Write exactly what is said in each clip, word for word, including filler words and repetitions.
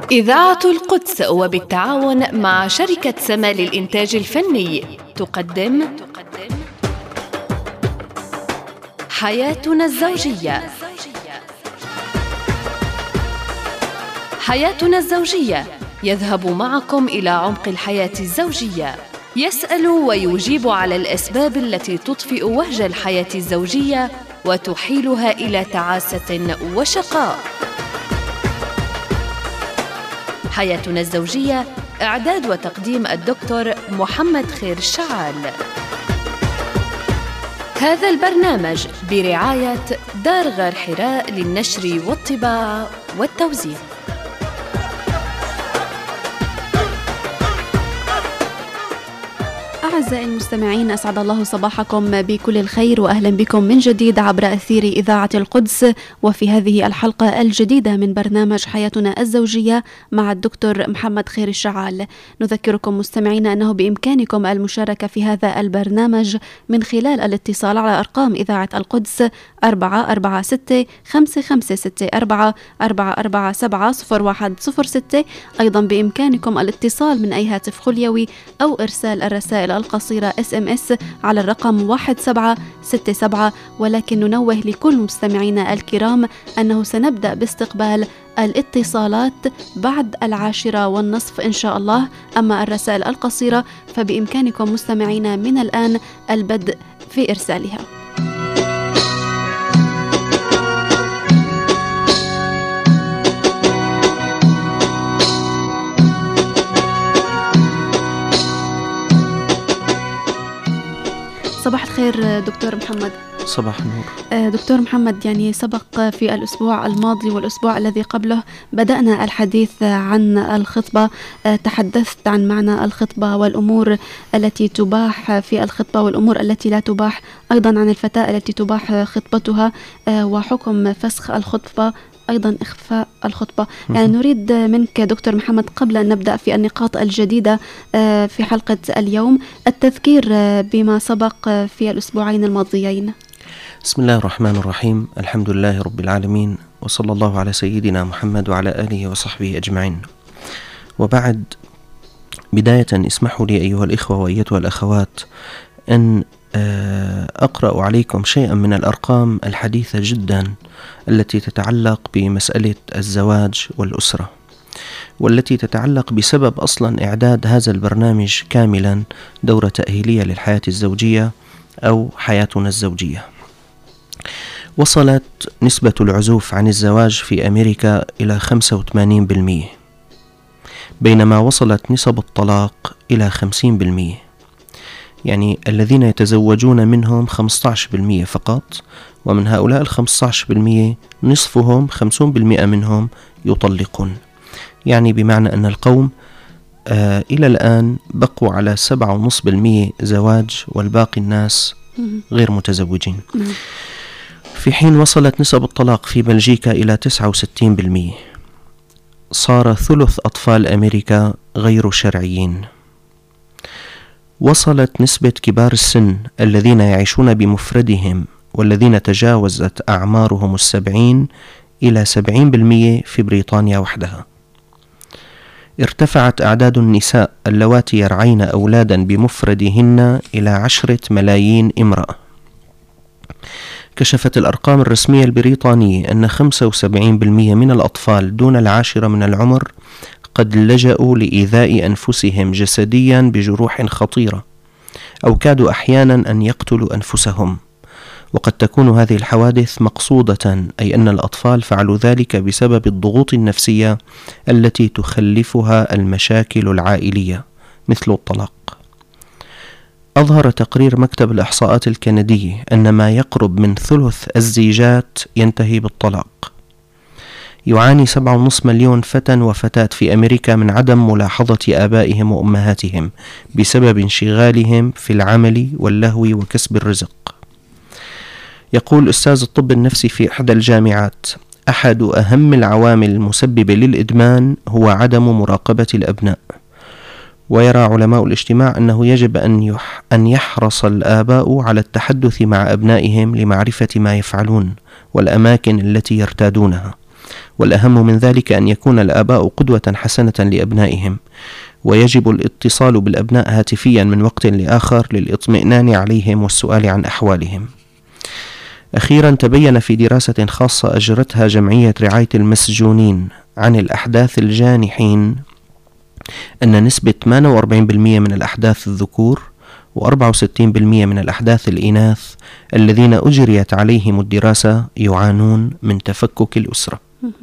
إذاعة القدس وبالتعاون مع شركة سما للإنتاج الفني تقدم حياتنا الزوجية. حياتنا الزوجية يذهب معكم إلى عمق الحياة الزوجية، يسأل ويجيب على الأسباب التي تطفئ وهج الحياة الزوجية وتحيلها إلى تعاسة وشقاء. حياتنا الزوجية، إعداد وتقديم الدكتور محمد خير الشعال. هذا البرنامج برعاية دار غار حراء للنشر والطباعة والتوزيع. أعزائي المستمعين، أسعد الله صباحكم بكل الخير وأهلا بكم من جديد عبر أثير إذاعة القدس، وفي هذه الحلقة الجديدة من برنامج حياتنا الزوجية مع الدكتور محمد خير الشعال. نذكركم مستمعين أنه بإمكانكم المشاركة في هذا البرنامج من خلال الاتصال على أرقام إذاعة القدس أربعة أربعة ستة خمسة خمسة ستة أربعة أربعة أربعة سبعة صفر واحد صفر ستة. أيضا بإمكانكم الاتصال من أي هاتف خليوي أو إرسال الرسائل القصيرة إس إم إس على الرقم واحد سبعة ستة سبعة. ولكن ننوه لكل مستمعينا الكرام أنه سنبدأ باستقبال الاتصالات بعد العاشرة والنصف إن شاء الله. أما الرسائل القصيرة فبإمكانكم مستمعينا من الآن البدء في إرسالها. صباح الخير دكتور محمد. صباح النور. دكتور محمد، يعني سبق في الأسبوع الماضي والأسبوع الذي قبله بدأنا الحديث عن الخطبة، تحدثت عن معنى الخطبة والأمور التي تباح في الخطبة والأمور التي لا تباح، أيضا عن الفتاة التي تباح خطبتها وحكم فسخ الخطبة، أيضا إخفاء الخطبة. يعني نريد منك دكتور محمد قبل أن نبدأ في النقاط الجديدة في حلقة اليوم التذكير بما سبق في الأسبوعين الماضيين. بسم الله الرحمن الرحيم، الحمد لله رب العالمين، وصلى الله على سيدنا محمد وعلى آله وصحبه أجمعين. وبعد، بداية اسمحوا لي أيها الإخوة وأيتها الأخوات أن أقرأ عليكم شيئا من الأرقام الحديثة جدا التي تتعلق بمسألة الزواج والأسرة، والتي تتعلق بسبب أصلا إعداد هذا البرنامج كاملا دورة تأهيلية للحياة الزوجية أو حياتنا الزوجية. وصلت نسبة العزوف عن الزواج في أمريكا إلى خمسة وثمانين بالمئة، بينما وصلت نسب الطلاق إلى خمسين بالمئة. يعني الذين يتزوجون منهم خمسة عشر بالمئة فقط، ومن هؤلاء ال خمسة عشر بالمئة نصفهم خمسين بالمئة منهم يطلقون. يعني بمعنى أن القوم آه إلى الآن بقوا على سبعة فاصلة خمسة بالمئة زواج، والباقي الناس غير متزوجين. في حين وصلت نسب الطلاق في بلجيكا إلى تسعة وستين بالمئة. صار ثلث أطفال أمريكا غير شرعيين. وصلت نسبة كبار السن الذين يعيشون بمفردهم والذين تجاوزت أعمارهم السبعين إلى سبعين بالمئة في بريطانيا وحدها. ارتفعت أعداد النساء اللواتي يرعين أولادا بمفردهن إلى عشرة ملايين امرأة. كشفت الأرقام الرسمية البريطانية أن خمسة وسبعين بالمئة من الأطفال دون العاشرة من العمر قد لجأوا لإيذاء أنفسهم جسديا بجروح خطيرة، أو كادوا أحيانا أن يقتلوا أنفسهم. وقد تكون هذه الحوادث مقصودة، أي أن الأطفال فعلوا ذلك بسبب الضغوط النفسية التي تخلفها المشاكل العائلية مثل الطلاق. أظهر تقرير مكتب الإحصاءات الكندي أن ما يقرب من ثلث الزيجات ينتهي بالطلاق. يعاني سبعة ونصف مليون فتى وفتاة في أمريكا من عدم ملاحظة آبائهم وأمهاتهم بسبب انشغالهم في العمل واللهو وكسب الرزق. يقول أستاذ الطب النفسي في إحدى الجامعات: أحد أهم العوامل المسببة للإدمان هو عدم مراقبة الأبناء. ويرى علماء الاجتماع أنه يجب أن أن يحرص الآباء على التحدث مع أبنائهم لمعرفة ما يفعلون والأماكن التي يرتادونها، والأهم من ذلك أن يكون الآباء قدوة حسنة لأبنائهم، ويجب الاتصال بالأبناء هاتفيا من وقت لآخر للإطمئنان عليهم والسؤال عن أحوالهم. أخيرا، تبين في دراسة خاصة أجرتها جمعية رعاية المسجونين عن الأحداث الجانحين أن نسبة ثمانية وأربعين بالمئة من الأحداث الذكور وأربعة وستين بالمئة من الأحداث الإناث الذين أجريت عليهم الدراسة يعانون من تفكك الأسرة.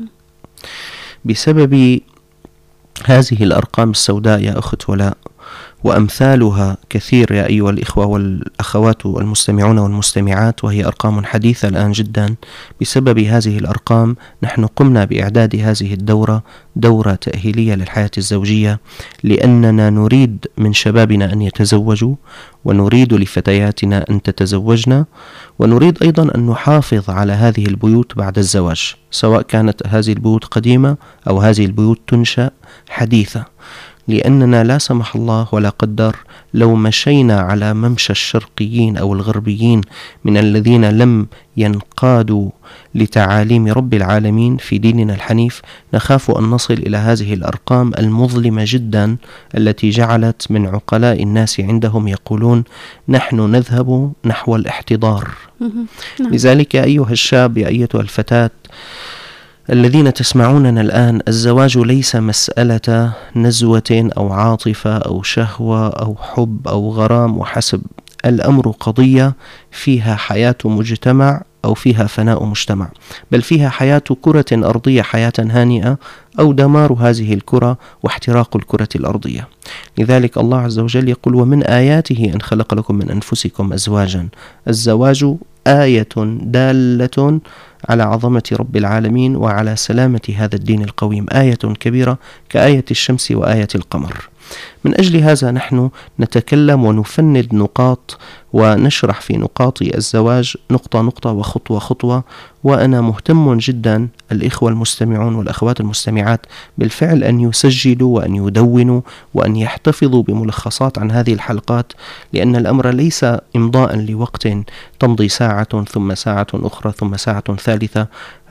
بسبب هذه الأرقام السوداء يا أخت ولاء، وأمثالها كثير يا أيها الإخوة والأخوات المستمعون والمستمعات، وهي أرقام حديثة الآن جدا. بسبب هذه الأرقام نحن قمنا بإعداد هذه الدورة، دورة تأهيلية للحياة الزوجية، لأننا نريد من شبابنا أن يتزوجوا، ونريد لفتياتنا أن تتزوجن، ونريد أيضا أن نحافظ على هذه البيوت بعد الزواج، سواء كانت هذه البيوت قديمة أو هذه البيوت تنشأ حديثة. لأننا لا سمح الله ولا قدر لو مشينا على ممشى الشرقيين أو الغربيين من الذين لم ينقادوا لتعاليم رب العالمين في ديننا الحنيف، نخاف أن نصل إلى هذه الأرقام المظلمة جدا التي جعلت من عقلاء الناس عندهم يقولون نحن نذهب نحو الاحتضار. لذلك يا أيها الشاب، يا أيتها الفتاة الذين تسمعوننا الآن، الزواج ليس مسألة نزوة أو عاطفة أو شهوة أو حب أو غرام وحسب. الأمر قضية فيها حياة مجتمع أو فيها فناء مجتمع، بل فيها حياة كرة أرضية، حياة هانئة أو دمار هذه الكرة واحتراق الكرة الأرضية. لذلك الله عز وجل يقول ومن آياته أن خلق لكم من أنفسكم أزواجا. الزواج آية دالة على عظمة رب العالمين وعلى سلامة هذا الدين القويم، آية كبيرة كآية الشمس وآية القمر. من أجل هذا نحن نتكلم ونفند نقاط ونشرح في نقاط الزواج نقطة نقطة وخطوة خطوة. وأنا مهتم جدا الإخوة المستمعون والأخوات المستمعات بالفعل أن يسجلوا وأن يدونوا وأن يحتفظوا بملخصات عن هذه الحلقات، لأن الأمر ليس إمضاء لوقت تمضي ساعة ثم ساعة أخرى ثم ساعة ثالثة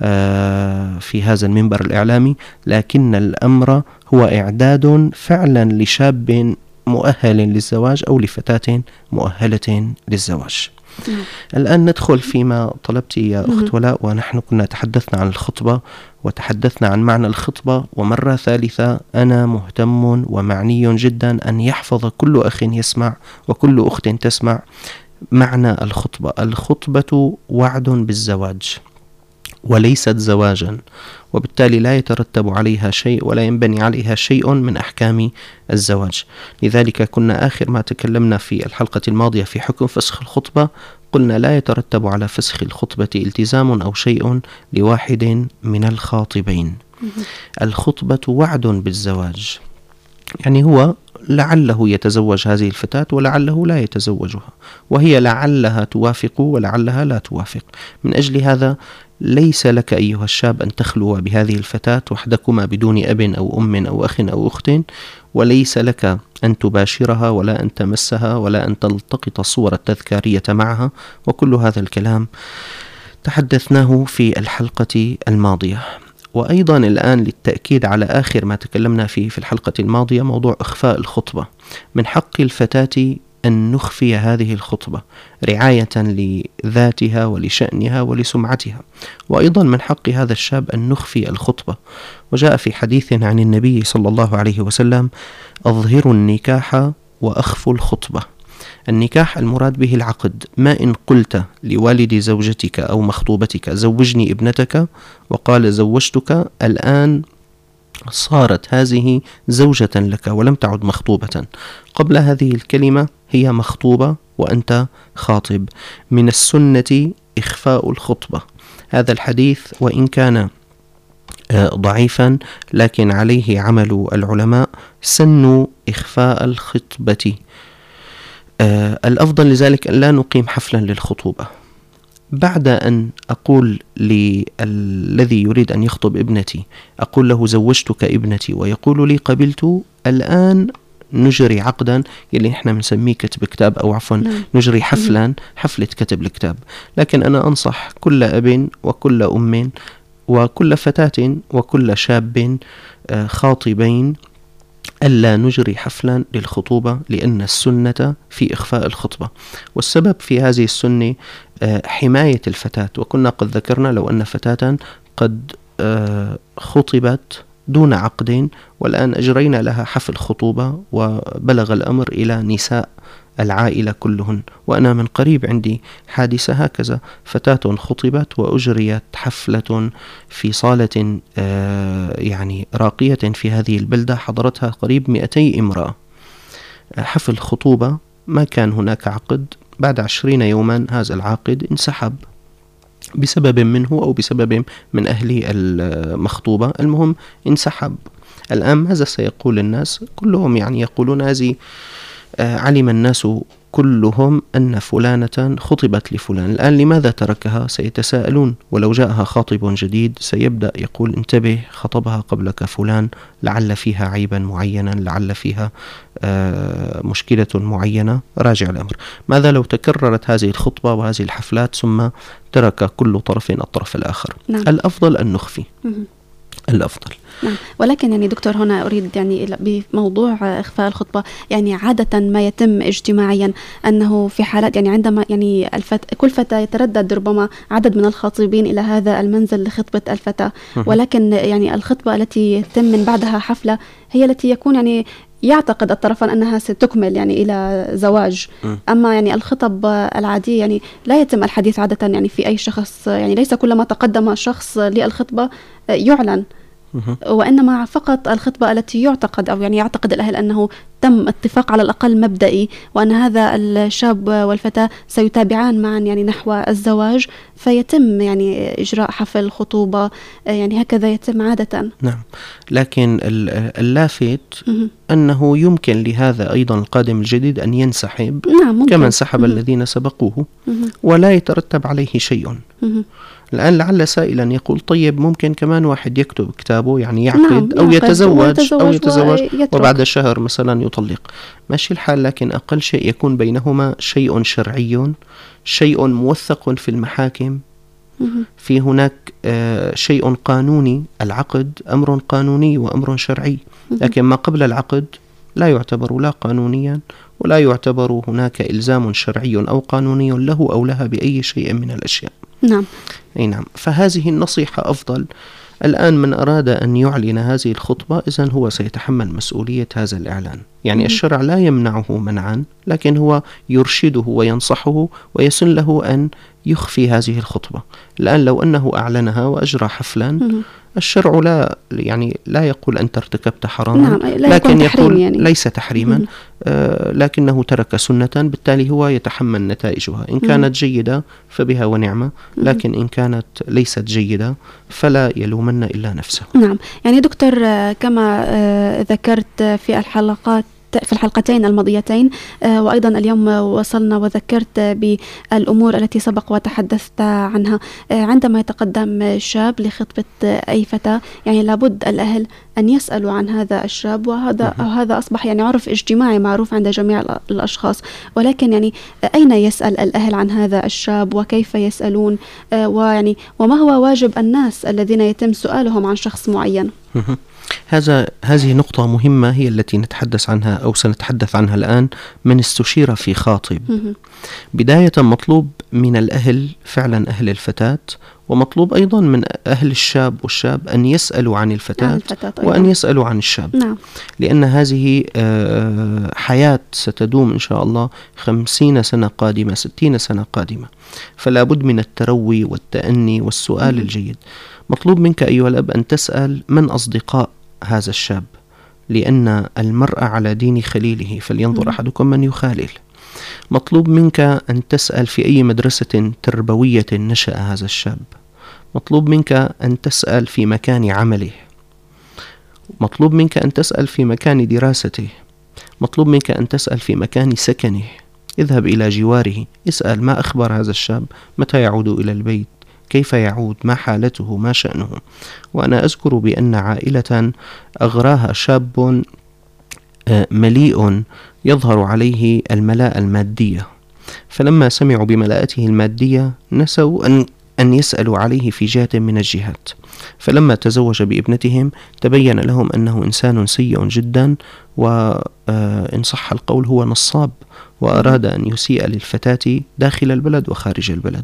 في هذا المنبر الإعلامي، لكن الأمر هو إعداد فعلا لشاب مؤهل للزواج أو لفتاة مؤهلة للزواج. مم. الآن ندخل فيما طلبت يا أخت ولاء، ونحن كنا تحدثنا عن الخطبة وتحدثنا عن معنى الخطبة، ومرة ثالثة أنا مهتم ومعني جدا أن يحفظ كل أخ يسمع وكل أخت تسمع معنى الخطبة. الخطبة وعد بالزواج وليست زواجا، وبالتالي لا يترتب عليها شيء ولا ينبني عليها شيء من أحكام الزواج. لذلك كنا آخر ما تكلمنا في الحلقة الماضية في حكم فسخ الخطبة، قلنا لا يترتب على فسخ الخطبة التزام أو شيء لواحد من الخاطبين. الخطبة وعد بالزواج، يعني هو لعله يتزوج هذه الفتاة ولعله لا يتزوجها، وهي لعلها توافق ولعلها لا توافق. من أجل هذا ليس لك أيها الشاب أن تخلو بهذه الفتاة وحدكما بدون أب أو أم أو أخ أو أخت، وليس لك أن تباشرها ولا أن تمسها ولا أن تلتقط الصور التذكارية معها، وكل هذا الكلام تحدثناه في الحلقة الماضية. وأيضا الآن للتأكيد على آخر ما تكلمنا فيه في الحلقة الماضية، موضوع إخفاء الخطبة. من حق الفتاة أن نخفي هذه الخطبة رعاية لذاتها ولشأنها ولسمعتها، وأيضا من حق هذا الشاب أن نخفي الخطبة. وجاء في حديث عن النبي صلى الله عليه وسلم أظهروا النكاح وأخفوا الخطبة. النكاح المراد به العقد، ما إن قلت لوالد زوجتك أو مخطوبتك زوجني ابنتك وقال زوجتك، الآن صارت هذه زوجة لك ولم تعد مخطوبة. قبل هذه الكلمة هي مخطوبة وأنت خاطب. من السنة إخفاء الخطبة. هذا الحديث وإن كان ضعيفا لكن عليه عمل العلماء، سنوا إخفاء الخطبة. الأفضل لذلك أن لا نقيم حفلا للخطوبة. بعد أن أقول للذي يريد أن يخطب ابنتي، أقول له زوجتك ابنتي، ويقول لي قبلت، الآن نجري عقدا يلي احنا بنسميه كتب كتاب، أو عفوا نجري حفلا، حفلة كتب الكتاب. لكن أنا أنصح كل أب وكل أم وكل فتاة وكل شاب خاطبين ألا نجري حفلا للخطوبة، لأن السنة في إخفاء الخطبة، والسبب في هذه السنة حماية الفتاة. وكنا قد ذكرنا لو أن فتاة قد خطبت دون عقد والآن أجرينا لها حفل خطوبة وبلغ الأمر إلى نساء العائلة كلهن، وأنا من قريب عندي حادثة هكذا، فتاة خطبت وأجريت حفلة في صالة يعني راقية في هذه البلدة، حضرتها قريب مئتي امرأة، حفل خطوبة ما كان هناك عقد. بعد عشرين يوما هذا العاقد انسحب بسبب منه أو بسبب من أهل المخطوبة، المهم انسحب. الآن ماذا سيقول الناس؟ كلهم يعني يقولون هذه علم الناس كلهم أن فلانة خطبت لفلان، الآن لماذا تركها؟ سيتساءلون. ولو جاءها خاطب جديد سيبدأ يقول انتبه، خطبها قبلك فلان، لعل فيها عيبا معينا، لعل فيها آه مشكلة معينة، راجع الأمر. ماذا لو تكررت هذه الخطبة وهذه الحفلات ثم ترك كل طرف الطرف الآخر؟ نعم. الأفضل أن نخفي، الأفضل. نعم، ولكن يعني دكتور هنا أريد يعني بموضوع إخفاء الخطبة، يعني عادة ما يتم اجتماعيا أنه في حالات يعني عندما يعني الفت... كل فتاة يتردد ربما عدد من الخاطبين إلى هذا المنزل لخطبة الفتاة، ولكن يعني الخطبة التي يتم من بعدها حفلة هي التي يكون يعني يعتقد الطرفان أنها ستكمل يعني إلى زواج. م. أما يعني الخطب العادية يعني لا يتم الحديث عادة يعني في أي شخص، يعني ليس كلما تقدم شخص للخطبة يعلن، وإنما فقط الخطبة التي يعتقد أو يعني يعتقد الأهل أنه تم اتفاق على الأقل مبدئي وأن هذا الشاب والفتاة سيتابعان معا يعني نحو الزواج، فيتم يعني إجراء حفل خطوبة، يعني هكذا يتم عادة. نعم، لكن اللافت أنه يمكن لهذا أيضا القادم الجديد أن ينسحب. نعم، كما انسحب الذين سبقوه ولا يترتب عليه شيء. الآن لعل سائلا يقول طيب ممكن كمان واحد يكتب كتابه يعني يعقد، نعم، أو يتزوج أو يتزوج وبعد شهر مثلا يطلق، ماشي الحال، لكن أقل شيء يكون بينهما شيء شرعي، شيء موثق في المحاكم، في هناك آه شيء قانوني. العقد أمر قانوني وأمر شرعي، لكن ما قبل العقد لا يعتبر لا قانونيا ولا يعتبر هناك إلزام شرعي أو قانوني له أو لها بأي شيء من الأشياء. نعم. أي نعم، فهذه النصيحة أفضل. الآن من أراد أن يعلن هذه الخطبة إذن هو سيتحمل مسؤولية هذا الإعلان، يعني الشرع لا يمنعه منعا، لكن هو يرشده وينصحه ويسن له أن يخفي هذه الخطبة. الآن لو أنه أعلنها وأجرى حفلا، الشرع لا يعني لا يقول أنت ارتكبت حراما، نعم، لكن يقول يعني. ليس تحريما، آه لكنه ترك سنة، بالتالي هو يتحمل نتائجها. إن كانت جيدة فبها ونعمة، لكن إن كانت ليست جيدة فلا يلومن إلا نفسه. نعم، يعني دكتور كما ذكرت في الحلقات في الحلقتين الماضيتين وأيضا اليوم وصلنا وذكرت بالأمور التي سبق وتحدثت عنها، عندما يتقدم شاب لخطبة أي فتاة يعني لابد الأهل أن يسألوا عن هذا الشاب، وهذا هذا أصبح يعني عرف اجتماعي معروف عند جميع الأشخاص، ولكن يعني أين يسأل الأهل عن هذا الشاب وكيف يسألون، ويعني وما هو واجب الناس الذين يتم سؤالهم عن شخص معين؟ هذا هذه نقطة مهمة هي التي نتحدث عنها أو سنتحدث عنها الآن. من استشير في خاطب، بداية مطلوب من الأهل فعلا أهل الفتاة، ومطلوب أيضا من أهل الشاب والشاب أن يسألوا عن الفتاة وأن يسألوا عن الشاب. نعم. لأن هذه حياة ستدوم إن شاء الله خمسين سنة قادمة، ستين سنة قادمة، فلا بد من التروي والتأني والسؤال مم. الجيد. مطلوب منك أيها الأب أن تسأل من أصدقاء هذا الشاب، لأن المرء على دين خليله فلينظر أحدكم من يخالل. مطلوب منك أن تسأل في أي مدرسة تربوية نشأ هذا الشاب. مطلوب منك أن تسأل في مكان عمله. مطلوب منك أن تسأل في مكان دراسته. مطلوب منك أن تسأل في مكان سكنه. اذهب إلى جواره، اسأل ما أخبار هذا الشاب، متى يعود إلى البيت، كيف يعود، ما حالته، ما شأنه. وأنا أذكر بأن عائلة أغراها شاب مليء يظهر عليه الملاءة المادية، فلما سمعوا بملاءته المادية نسوا أن أن يسألوا عليه في جهة من الجهات. فلما تزوج بابنتهم تبين لهم أنه إنسان سيء جدا، وإن صح القول هو نصاب، وأراد أن يسيء للفتاة داخل البلد وخارج البلد.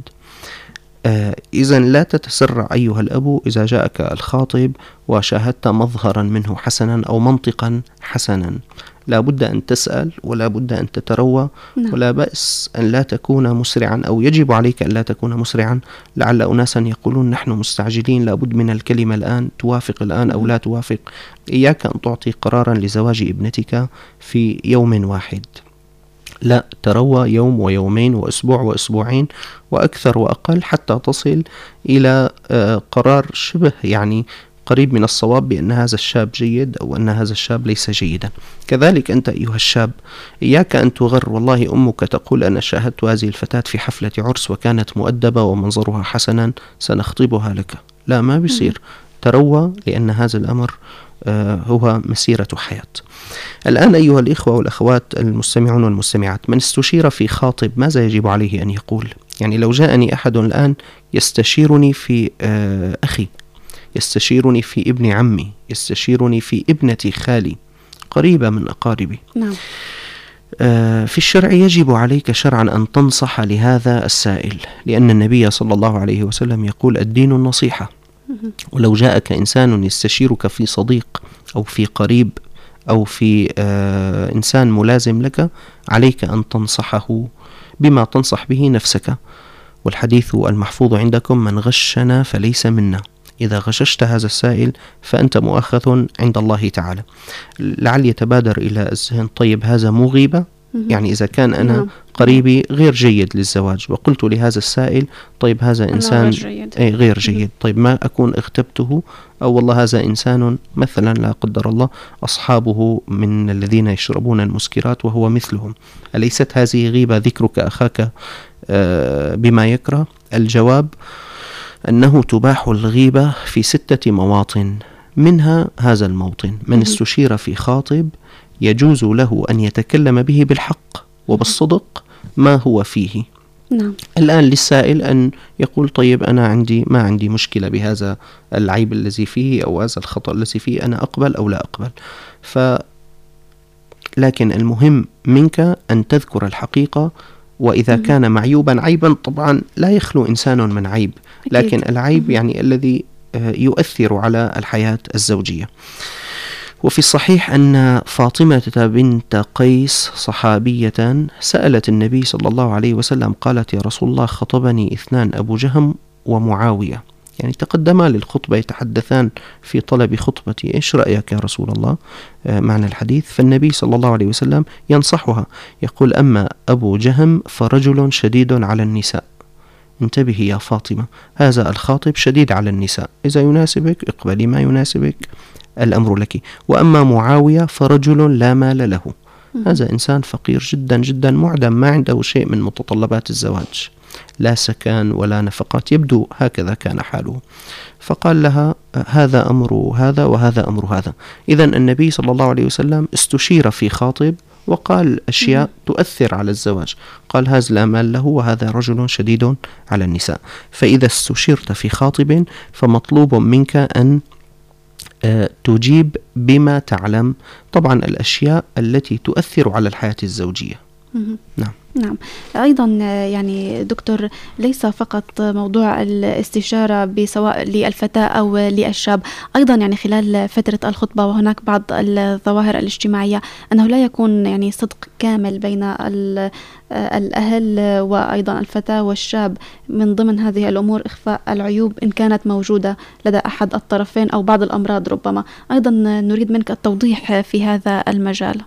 إذن لا تتسرع أيها الأب إذا جاءك الخاطب وشاهدت مظهرا منه حسنا أو منطقا حسنا، لا بد أن تسأل ولا بد أن تتروى، ولا بأس أن لا تكون مسرعا، أو يجب عليك أن لا تكون مسرعا. لعل أناسا يقولون نحن مستعجلين، لا بد من الكلمة الآن، توافق الآن أو لا توافق. إياك أن تعطي قرارا لزواج ابنتك في يوم واحد، لا، تروى يوم ويومين وأسبوع وأسبوعين وأكثر وأقل حتى تصل إلى قرار شبه يعني قريب من الصواب بأن هذا الشاب جيد أو أن هذا الشاب ليس جيدا. كذلك أنت أيها الشاب، إياك أن تغر، والله أمك تقول أنا شاهدت هذه الفتاة في حفلة عرس وكانت مؤدبة ومنظرها حسنا، سنخطبها لك. لا، ما بيصير، تروى، لأن هذا الأمر هو مسيرة حياة. الآن أيها الإخوة والأخوات المستمعون والمستمعات، من استشير في خاطب ماذا يجب عليه أن يقول؟ يعني لو جاءني أحد الآن يستشيرني في أخي، يستشيرني في ابن عمي، يستشيرني في ابنة خالي، قريبة من أقاربي، نعم. في الشرع يجب عليك شرعا أن تنصح لهذا السائل، لأن النبي صلى الله عليه وسلم يقول الدين النصيحة. ولو جاءك إنسان يستشيرك في صديق أو في قريب أو في آه إنسان ملازم لك، عليك أن تنصحه بما تنصح به نفسك. والحديث المحفوظ عندكم من غشنا فليس منا. إذا غششت هذا السائل فأنت مؤاخذ عند الله تعالى. لعل يتبادر إلى الذهن طيب هذا مو غيبة؟ يعني إذا كان أنا قريبي غير جيد للزواج وقلت لهذا السائل طيب هذا إنسان أي غير جيد، طيب ما أكون اغتبته؟ أو والله هذا إنسان مثلا لا قدر الله أصحابه من الذين يشربون المسكرات وهو مثلهم، أليست هذه غيبة ذكرك أخاك بما يكره؟ الجواب أنه تباح الغيبة في ستة مواطن، منها هذا الموطن: من استشير في خاطب يجوز له أن يتكلم به بالحق وبالصدق ما هو فيه. نعم. الآن للسائل أن يقول طيب أنا عندي ما عندي مشكلة بهذا العيب الذي فيه أو هذا الخطأ الذي فيه، أنا أقبل أو لا أقبل. ف لكن المهم منك أن تذكر الحقيقة، وإذا كان معيوبا عيبا طبعا لا يخلو إنسان من عيب، لكن العيب يعني الذي يؤثر على الحياة الزوجية. وفي الصحيح أن فاطمة بنت قيس صحابية سألت النبي صلى الله عليه وسلم، قالت يا رسول الله خطبني اثنان أبو جهم ومعاوية، يعني تقدما للخطبة يتحدثان في طلب خطبتي، إيش رأيك يا رسول الله آه معنى الحديث؟ فالنبي صلى الله عليه وسلم ينصحها، يقول أما أبو جهم فرجل شديد على النساء، انتبهي يا فاطمة، هذا الخاطب شديد على النساء، إذا يناسبك اقبلي، ما يناسبك الأمر لك. وأما معاوية فرجل لا مال له، هذا إنسان فقير جدا جدا معدم، ما عنده شيء من متطلبات الزواج، لا سكن ولا نفقات، يبدو هكذا كان حاله. فقال لها هذا أمر هذا وهذا أمر هذا. إذن النبي صلى الله عليه وسلم استشير في خاطب وقال أشياء تؤثر على الزواج، قال هذا لا مال له وهذا رجل شديد على النساء. فإذا استشيرت في خاطب فمطلوب منك أن تجيب بما تعلم، طبعا الأشياء التي تؤثر على الحياة الزوجية. نعم. نعم. أيضا يعني دكتور، ليس فقط موضوع الاستشارة سواء للفتاة أو للشاب، أيضا يعني خلال فترة الخطبة وهناك بعض الظواهر الاجتماعية أنه لا يكون يعني صدق كامل بين الأهل وأيضا الفتاة والشاب، من ضمن هذه الأمور إخفاء العيوب إن كانت موجودة لدى أحد الطرفين أو بعض الأمراض ربما. أيضا نريد منك التوضيح في هذا المجال.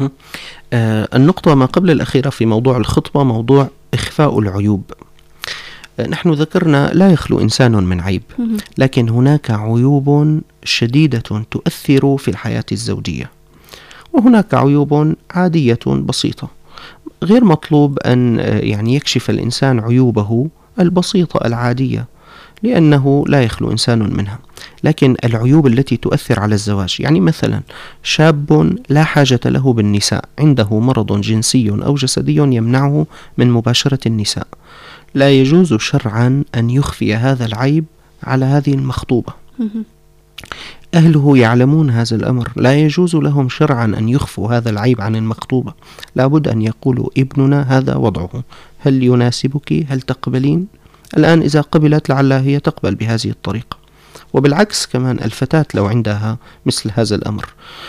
آه النقطة ما قبل الأخيرة في موضوع الخطبة موضوع إخفاء العيوب. آه نحن ذكرنا لا يخلو إنسان من عيب، لكن هناك عيوب شديدة تؤثر في الحياة الزوجية، وهناك عيوب عادية بسيطة. غير مطلوب أن يعني يكشف الإنسان عيوبه البسيطة العادية، لأنه لا يخلو إنسان منها. لكن العيوب التي تؤثر على الزواج، يعني مثلا شاب لا حاجة له بالنساء، عنده مرض جنسي أو جسدي يمنعه من مباشرة النساء، لا يجوز شرعا أن يخفي هذا العيب على هذه المخطوبة. أهله يعلمون هذا الأمر، لا يجوز لهم شرعا أن يخفوا هذا العيب عن المخطوبة، لابد أن يقولوا ابننا هذا وضعه، هل يناسبك؟ هل تقبلين؟ الآن إذا قبلت لعلها هي تقبل بهذه الطريقة. وبالعكس كمان الفتاة لو عندها مثل هذا الأمر،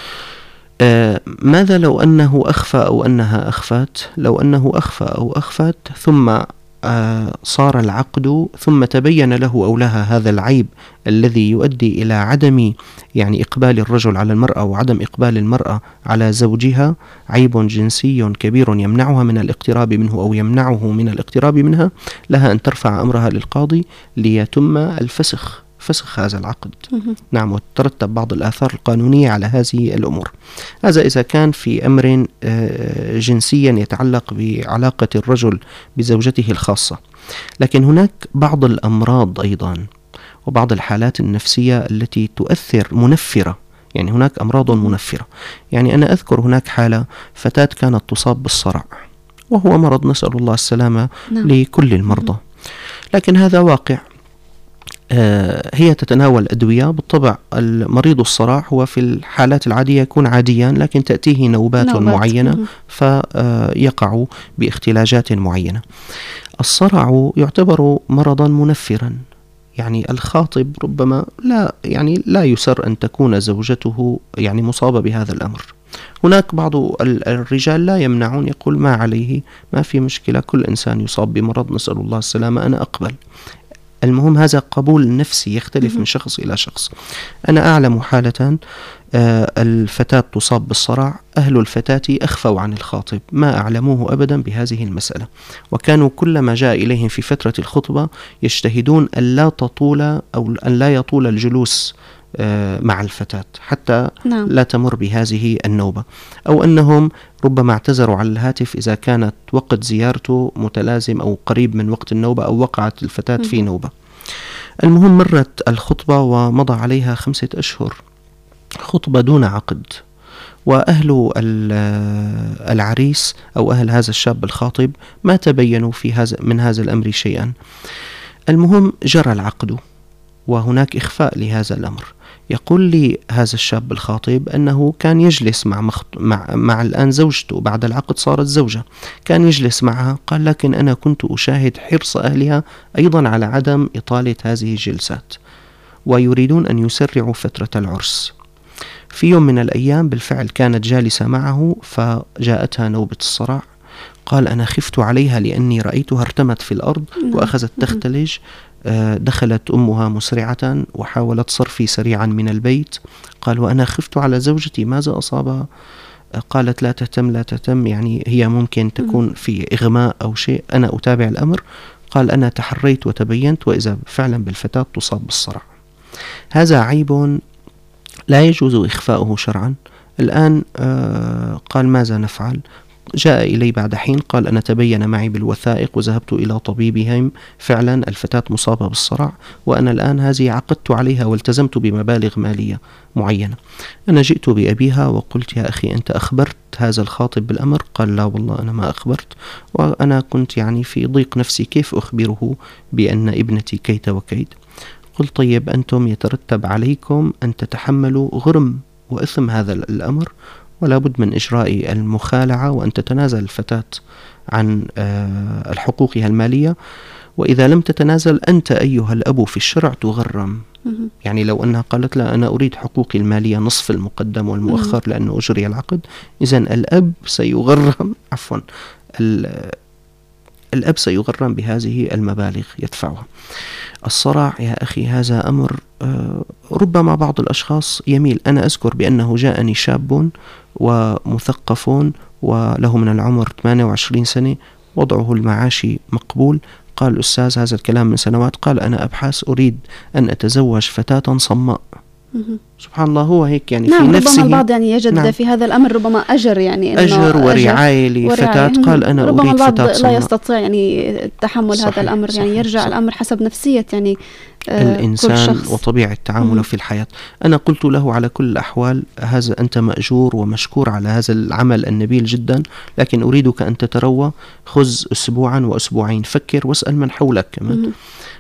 آه ماذا لو أنه أخفى أو أنها أخفت؟ لو أنه أخفى أو أخفت ثم آه صار العقد ثم تبين له أو لها هذا العيب الذي يؤدي إلى عدم يعني إقبال الرجل على المرأة وعدم إقبال المرأة على زوجها، عيب جنسي كبير يمنعها من الاقتراب منه أو يمنعه من الاقتراب منها، لها أن ترفع أمرها للقاضي ليتم الفسخ، فسخ هذا العقد. نعم، وترتب بعض الآثار القانونية على هذه الأمور. هذا إذا كان في أمر جنسيا يتعلق بعلاقة الرجل بزوجته الخاصة. لكن هناك بعض الأمراض أيضا وبعض الحالات النفسية التي تؤثر منفرة، يعني هناك أمراض منفرة. يعني أنا أذكر هناك حالة فتاة كانت تصاب بالصرع، وهو مرض نسأل الله السلامة نعم. لكل المرضى، لكن هذا واقع. آه هي تتناول أدوية. بالطبع المريض الصرع هو في الحالات العادية يكون عاديا، لكن تأتيه نوبات, نوبات. معينة فيقع باختلاجات معينة. الصرع يعتبر مرضا منفرا، يعني الخاطب ربما لا يعني لا يسر أن تكون زوجته يعني مصابة بهذا الأمر. هناك بعض الرجال لا يمنعون، يقول ما عليه، ما في مشكلة، كل إنسان يصاب بمرض نسأل الله السلامة، أنا أقبل. المهم هذا قبول نفسي يختلف من شخص إلى شخص. أنا أعلم حالة آه الفتاة تصاب بالصرع، أهل الفتاة أخفوا عن الخاطب، ما أعلموه أبدا بهذه المسألة، وكانوا كلما جاء إليهم في فترة الخطبة يجتهدون أن لا تطول أو أن لا يطول الجلوس آه مع الفتاة حتى نعم. لا تمر بهذه النوبة، أو أنهم ربما اعتذروا على الهاتف إذا كانت وقت زيارته متلازم أو قريب من وقت النوبة أو وقعت الفتاة في نوبة. المهم مرت الخطبة ومضى عليها خمسة أشهر، خطبة دون عقد، وأهل العريس أو أهل هذا الشاب الخاطب ما تبينوا في هذا من هذا الأمر شيئا. المهم جرى العقد وهناك إخفاء لهذا الأمر. يقول لي هذا الشاب الخاطب أنه كان يجلس مع, مخط... مع مع الآن زوجته، بعد العقد صارت زوجة، كان يجلس معها، قال لكن أنا كنت أشاهد حرص أهلها أيضا على عدم إطالة هذه الجلسات، ويريدون أن يسرعوا فترة العرس. في يوم من الأيام بالفعل كانت جالسة معه فجاءتها نوبة الصرع، قال أنا خفت عليها لأني رأيتها ارتمت في الأرض وأخذت تختلج. دخلت أمها مسرعة وحاولت صرفي سريعا من البيت. قال وأنا خفت على زوجتي، ماذا أصابها؟ قالت لا تهتم لا تهتم، يعني هي ممكن تكون في إغماء أو شيء، أنا أتابع الأمر. قال أنا تحريت وتبينت وإذا فعلا بالفتاة تصاب بالصرع. هذا عيب لا يجوز إخفاؤه شرعا. الآن آه قال ماذا نفعل؟ جاء إلي بعد حين قال أنا تبين معي بالوثائق وذهبت إلى طبيبهم، فعلا الفتاة مصابة بالصرع، وأنا الآن هذه عقدت عليها والتزمت بمبالغ مالية معينة. أنا جئت بأبيها وقلت يا أخي أنت أخبرت هذا الخاطب بالأمر؟ قال لا والله أنا ما أخبرت، وأنا كنت يعني في ضيق نفسي، كيف أخبره بأن ابنتي كيت وكيد؟ قلت طيب أنتم يترتب عليكم أن تتحملوا غرم وإثم هذا الأمر، ولا بد من إجراء المخالعة وأن تتنازل الفتاة عن حقوقها المالية، وإذا لم تتنازل أنت أيها الأب في الشرع تغرم. يعني لو أنها قالت لا أنا أريد حقوقي المالية نصف المقدم والمؤخر لأنه أجري العقد، إذن الأب سيغرم عفوا الأب سيغرم بهذه المبالغ يدفعها. الصرع يا أخي هذا أمر ربما بعض الأشخاص يميل. أنا أذكر بأنه جاءني شاب ومثقف وله من العمر ثمانية وعشرين سنة، وضعه المعاشي مقبول، قال أستاذ هذا الكلام من سنوات، قال أنا أبحث أريد أن أتزوج فتاة صماء. سبحان الله، هو هيك يعني نعم في نفسه ربما البعض يعني يجد نعم في هذا الأمر ربما أجر، يعني أجر ورعاية لفتاة، قال أنا ربما أريد البعض فتاة صماء. لا يستطيع يعني تحمل صحيح هذا الأمر، يعني صحيح يرجع صحيح الأمر حسب نفسية يعني الإنسان وطبيعة تعامله في الحياة. أنا قلت له على كل الأحوال هذا أنت مأجور ومشكور على هذا العمل النبيل جدا، لكن أريدك أن تتروى، خذ أسبوعا وأسبوعين، فكر واسأل من حولك كمان.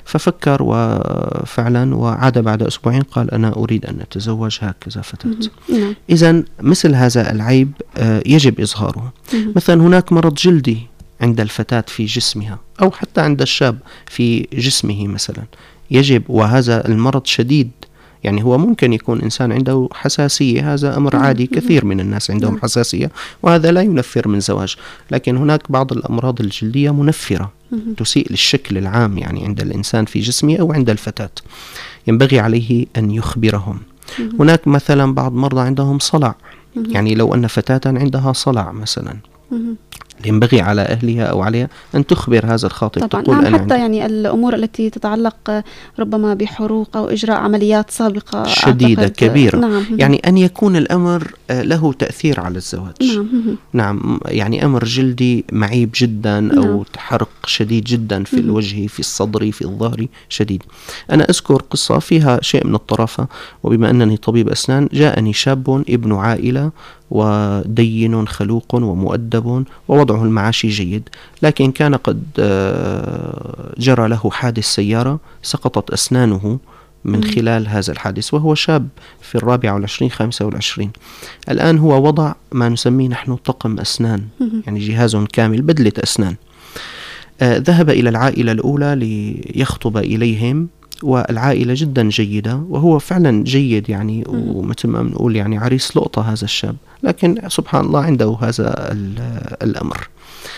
ففكر وفعلا وعاد بعد أسبوعين قال أنا أريد أن أتزوج هكذا فتاة. إذن مثل هذا العيب يجب إظهاره. مثلا هناك مرض جلدي عند الفتاة في جسمها أو حتى عند الشاب في جسمه مثلا يجب، وهذا المرض شديد، يعني هو ممكن يكون إنسان عنده حساسية، هذا أمر عادي، كثير من الناس عندهم حساسية وهذا لا ينفر من زواج، لكن هناك بعض الأمراض الجلدية منفرة تسيء للشكل العام يعني عند الإنسان في جسمه أو عند الفتاة، ينبغي عليه أن يخبرهم. هناك مثلا بعض مرضى عندهم صلع، يعني لو أن فتاة عندها صلع مثلا ينبغي على أهلها أو عليها أن تخبر هذا الخاطب. طبعا تقول نعم، أنا حتى يعني الأمور التي تتعلق ربما بحروق أو إجراء عمليات سابقة شديدة كبيرة. نعم. يعني أن يكون الأمر له تأثير على الزواج. نعم. نعم، يعني أمر جلدي معيب جدا أو نعم. حرق شديد جدا في الوجه، في الصدر، في الظهر شديد. أنا أذكر قصة فيها شيء من الطرافة، وبما أنني طبيب أسنان جاءني شاب ابن عائلة ودين خلوق ومؤدب ووضعه المعاشي جيد، لكن كان قد جرى له حادث سيارة سقطت أسنانه من خلال هذا الحادث، وهو شاب في الرابعة والعشرين خامسة والعشرين. الآن هو وضع ما نسميه نحن طقم أسنان، يعني جهاز كامل، بدلة أسنان. آه ذهب إلى العائلة الأولى ليخطب إليهم، والعائلة جدا جيدة وهو فعلا جيد يعني، ومثل ما بنقول يعني عريس لقطة هذا الشاب، لكن سبحان الله عنده هذا الأمر.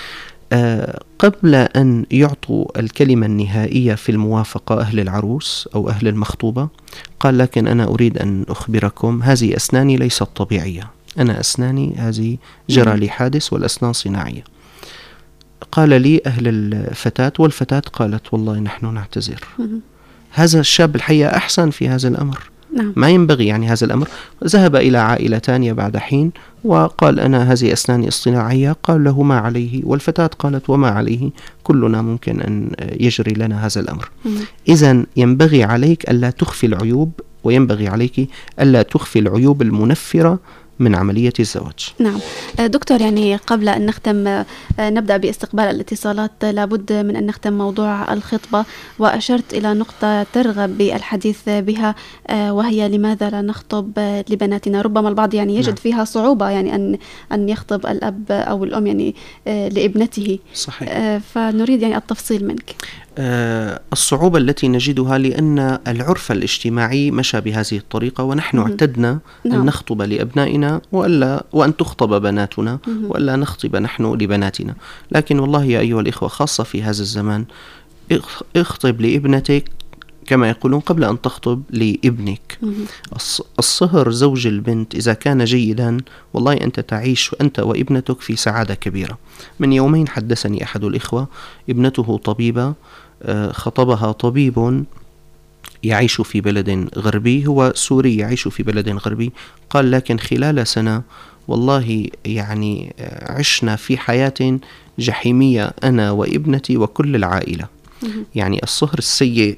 أه قبل أن يعطوا الكلمة النهائية في الموافقة أهل العروس أو أهل المخطوبة قال لكن أنا أريد أن أخبركم هذه أسناني ليست طبيعية، أنا أسناني هذه جرى لي حادث والأسنان صناعية. قال لي أهل الفتاة والفتاة قالت والله نحن نعتذر. هذا الشاب الحقيقة أحسن في هذا الأمر. نعم. ما ينبغي يعني هذا الأمر. ذهب إلى عائلة ثانية بعد حين وقال أنا هذه أسناني اصطناعية، قال له ما عليه، والفتاة قالت وما عليه، كلنا ممكن أن يجري لنا هذا الأمر. إذن ينبغي عليك ألا تخفي العيوب، وينبغي عليك ألا تخفي العيوب المنفرة من عملية الزواج. نعم دكتور، يعني قبل أن نختم نبدأ باستقبال الاتصالات، لابد من أن نختم موضوع الخطبة، وأشرت إلى نقطة ترغب بالحديث بها وهي لماذا لا نخطب لبناتنا. ربما البعض يعني يجد نعم. فيها صعوبة يعني أن أن يخطب الأب أو الأم يعني لابنته. صحيح. فنريد يعني التفصيل منك. آه الصعوبة التي نجدها لأن العرف الاجتماعي مشى بهذه الطريقة، ونحن اعتدنا نعم. أن نخطب لأبنائنا وألا وأن تخطب بناتنا وألا نخطب نحن لبناتنا. لكن والله يا أيها الإخوة، خاصة في هذا الزمان، اخطب لابنتك كما يقولون قبل أن تخطب لابنك. الصهر زوج البنت إذا كان جيدا والله أنت تعيش أنت وابنتك في سعادة كبيرة. من يومين حدثني أحد الإخوة ابنته طبيبة، خطبها طبيب يعيش في بلد غربي، هو سوري يعيش في بلد غربي، قال لكن خلال سنة والله يعني عشنا في حياة جحيمية أنا وابنتي وكل العائلة. يعني الصهر السيء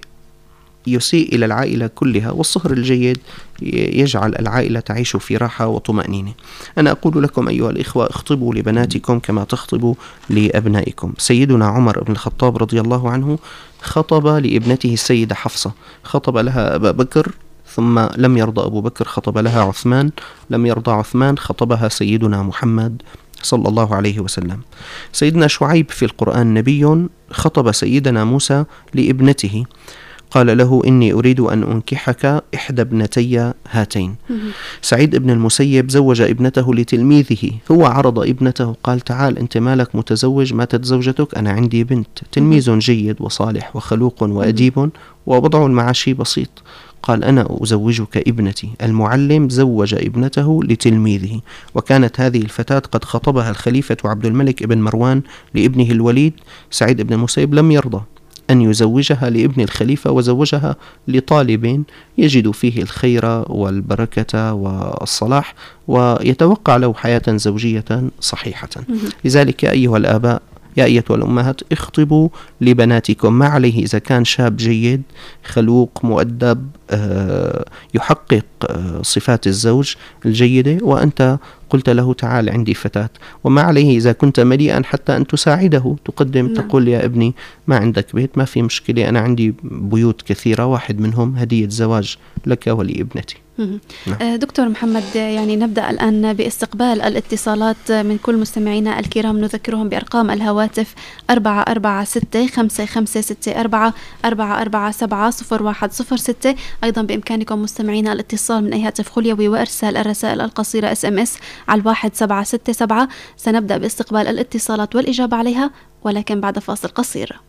يسيء إلى العائلة كلها، والصهر الجيد يجعل العائلة تعيش في راحة وطمأنينة. أنا أقول لكم أيها الإخوة، اخطبوا لبناتكم كما تخطبوا لأبنائكم. سيدنا عمر بن الخطاب رضي الله عنه خطب لابنته السيدة حفصة، خطب لها أبا بكر، ثم لم يرضى أبو بكر خطب لها عثمان، لم يرضى عثمان خطبها سيدنا محمد صلى الله عليه وسلم. سيدنا شعيب في القرآن نبي خطب سيدنا موسى لابنته، قال له إني أريد أن أنكحك إحدى ابنتي هاتين. سعيد بن المسيب زوج ابنته لتلميذه، هو عرض ابنته قال تعال أنت مالك متزوج، ماتت زوجتك، أنا عندي بنت، تلميذ جيد وصالح وخلوق وأديب ووضع المعاشي بسيط، قال أنا أزوجك ابنتي. المعلم زوج ابنته لتلميذه، وكانت هذه الفتاة قد خطبها الخليفة عبد الملك بن مروان لابنه الوليد. سعيد بن المسيب لم يرضى أن يزوجها لابن الخليفة، وزوجها لطالب يجد فيه الخير والبركة والصلاح ويتوقع له حياة زوجية صحيحة. لذلك يا أيها الآباء يا أيتها الأمهات اخطبوا لبناتكم، ما عليه إذا كان شاب جيد خلوق مؤدب يحقق صفات الزوج الجيدة، وأنت قلت له تعال عندي فتاة، وما عليه إذا كنت مليئا حتى أن تساعده، تقدم نعم. تقول يا ابني ما عندك بيت، ما في مشكلة، أنا عندي بيوت كثيرة، واحد منهم هدية زواج لك ولابنتي. نعم. دكتور محمد، يعني نبدأ الآن باستقبال الاتصالات من كل مستمعينا الكرام. نذكرهم بأرقام الهواتف أربعة أربعة ستة خمسة خمسة ستة أربعة أربعة أربعة سبعة صفر واحد صفر ستة. أيضا بإمكانكم مستمعينا الاتصال من أي هاتف خليوي وإرسال الرسائل القصيرة اس ام اس على الواحد سبعة ستة سبعة. سنبدأ باستقبال الاتصالات والإجابة عليها، ولكن بعد فاصل قصير.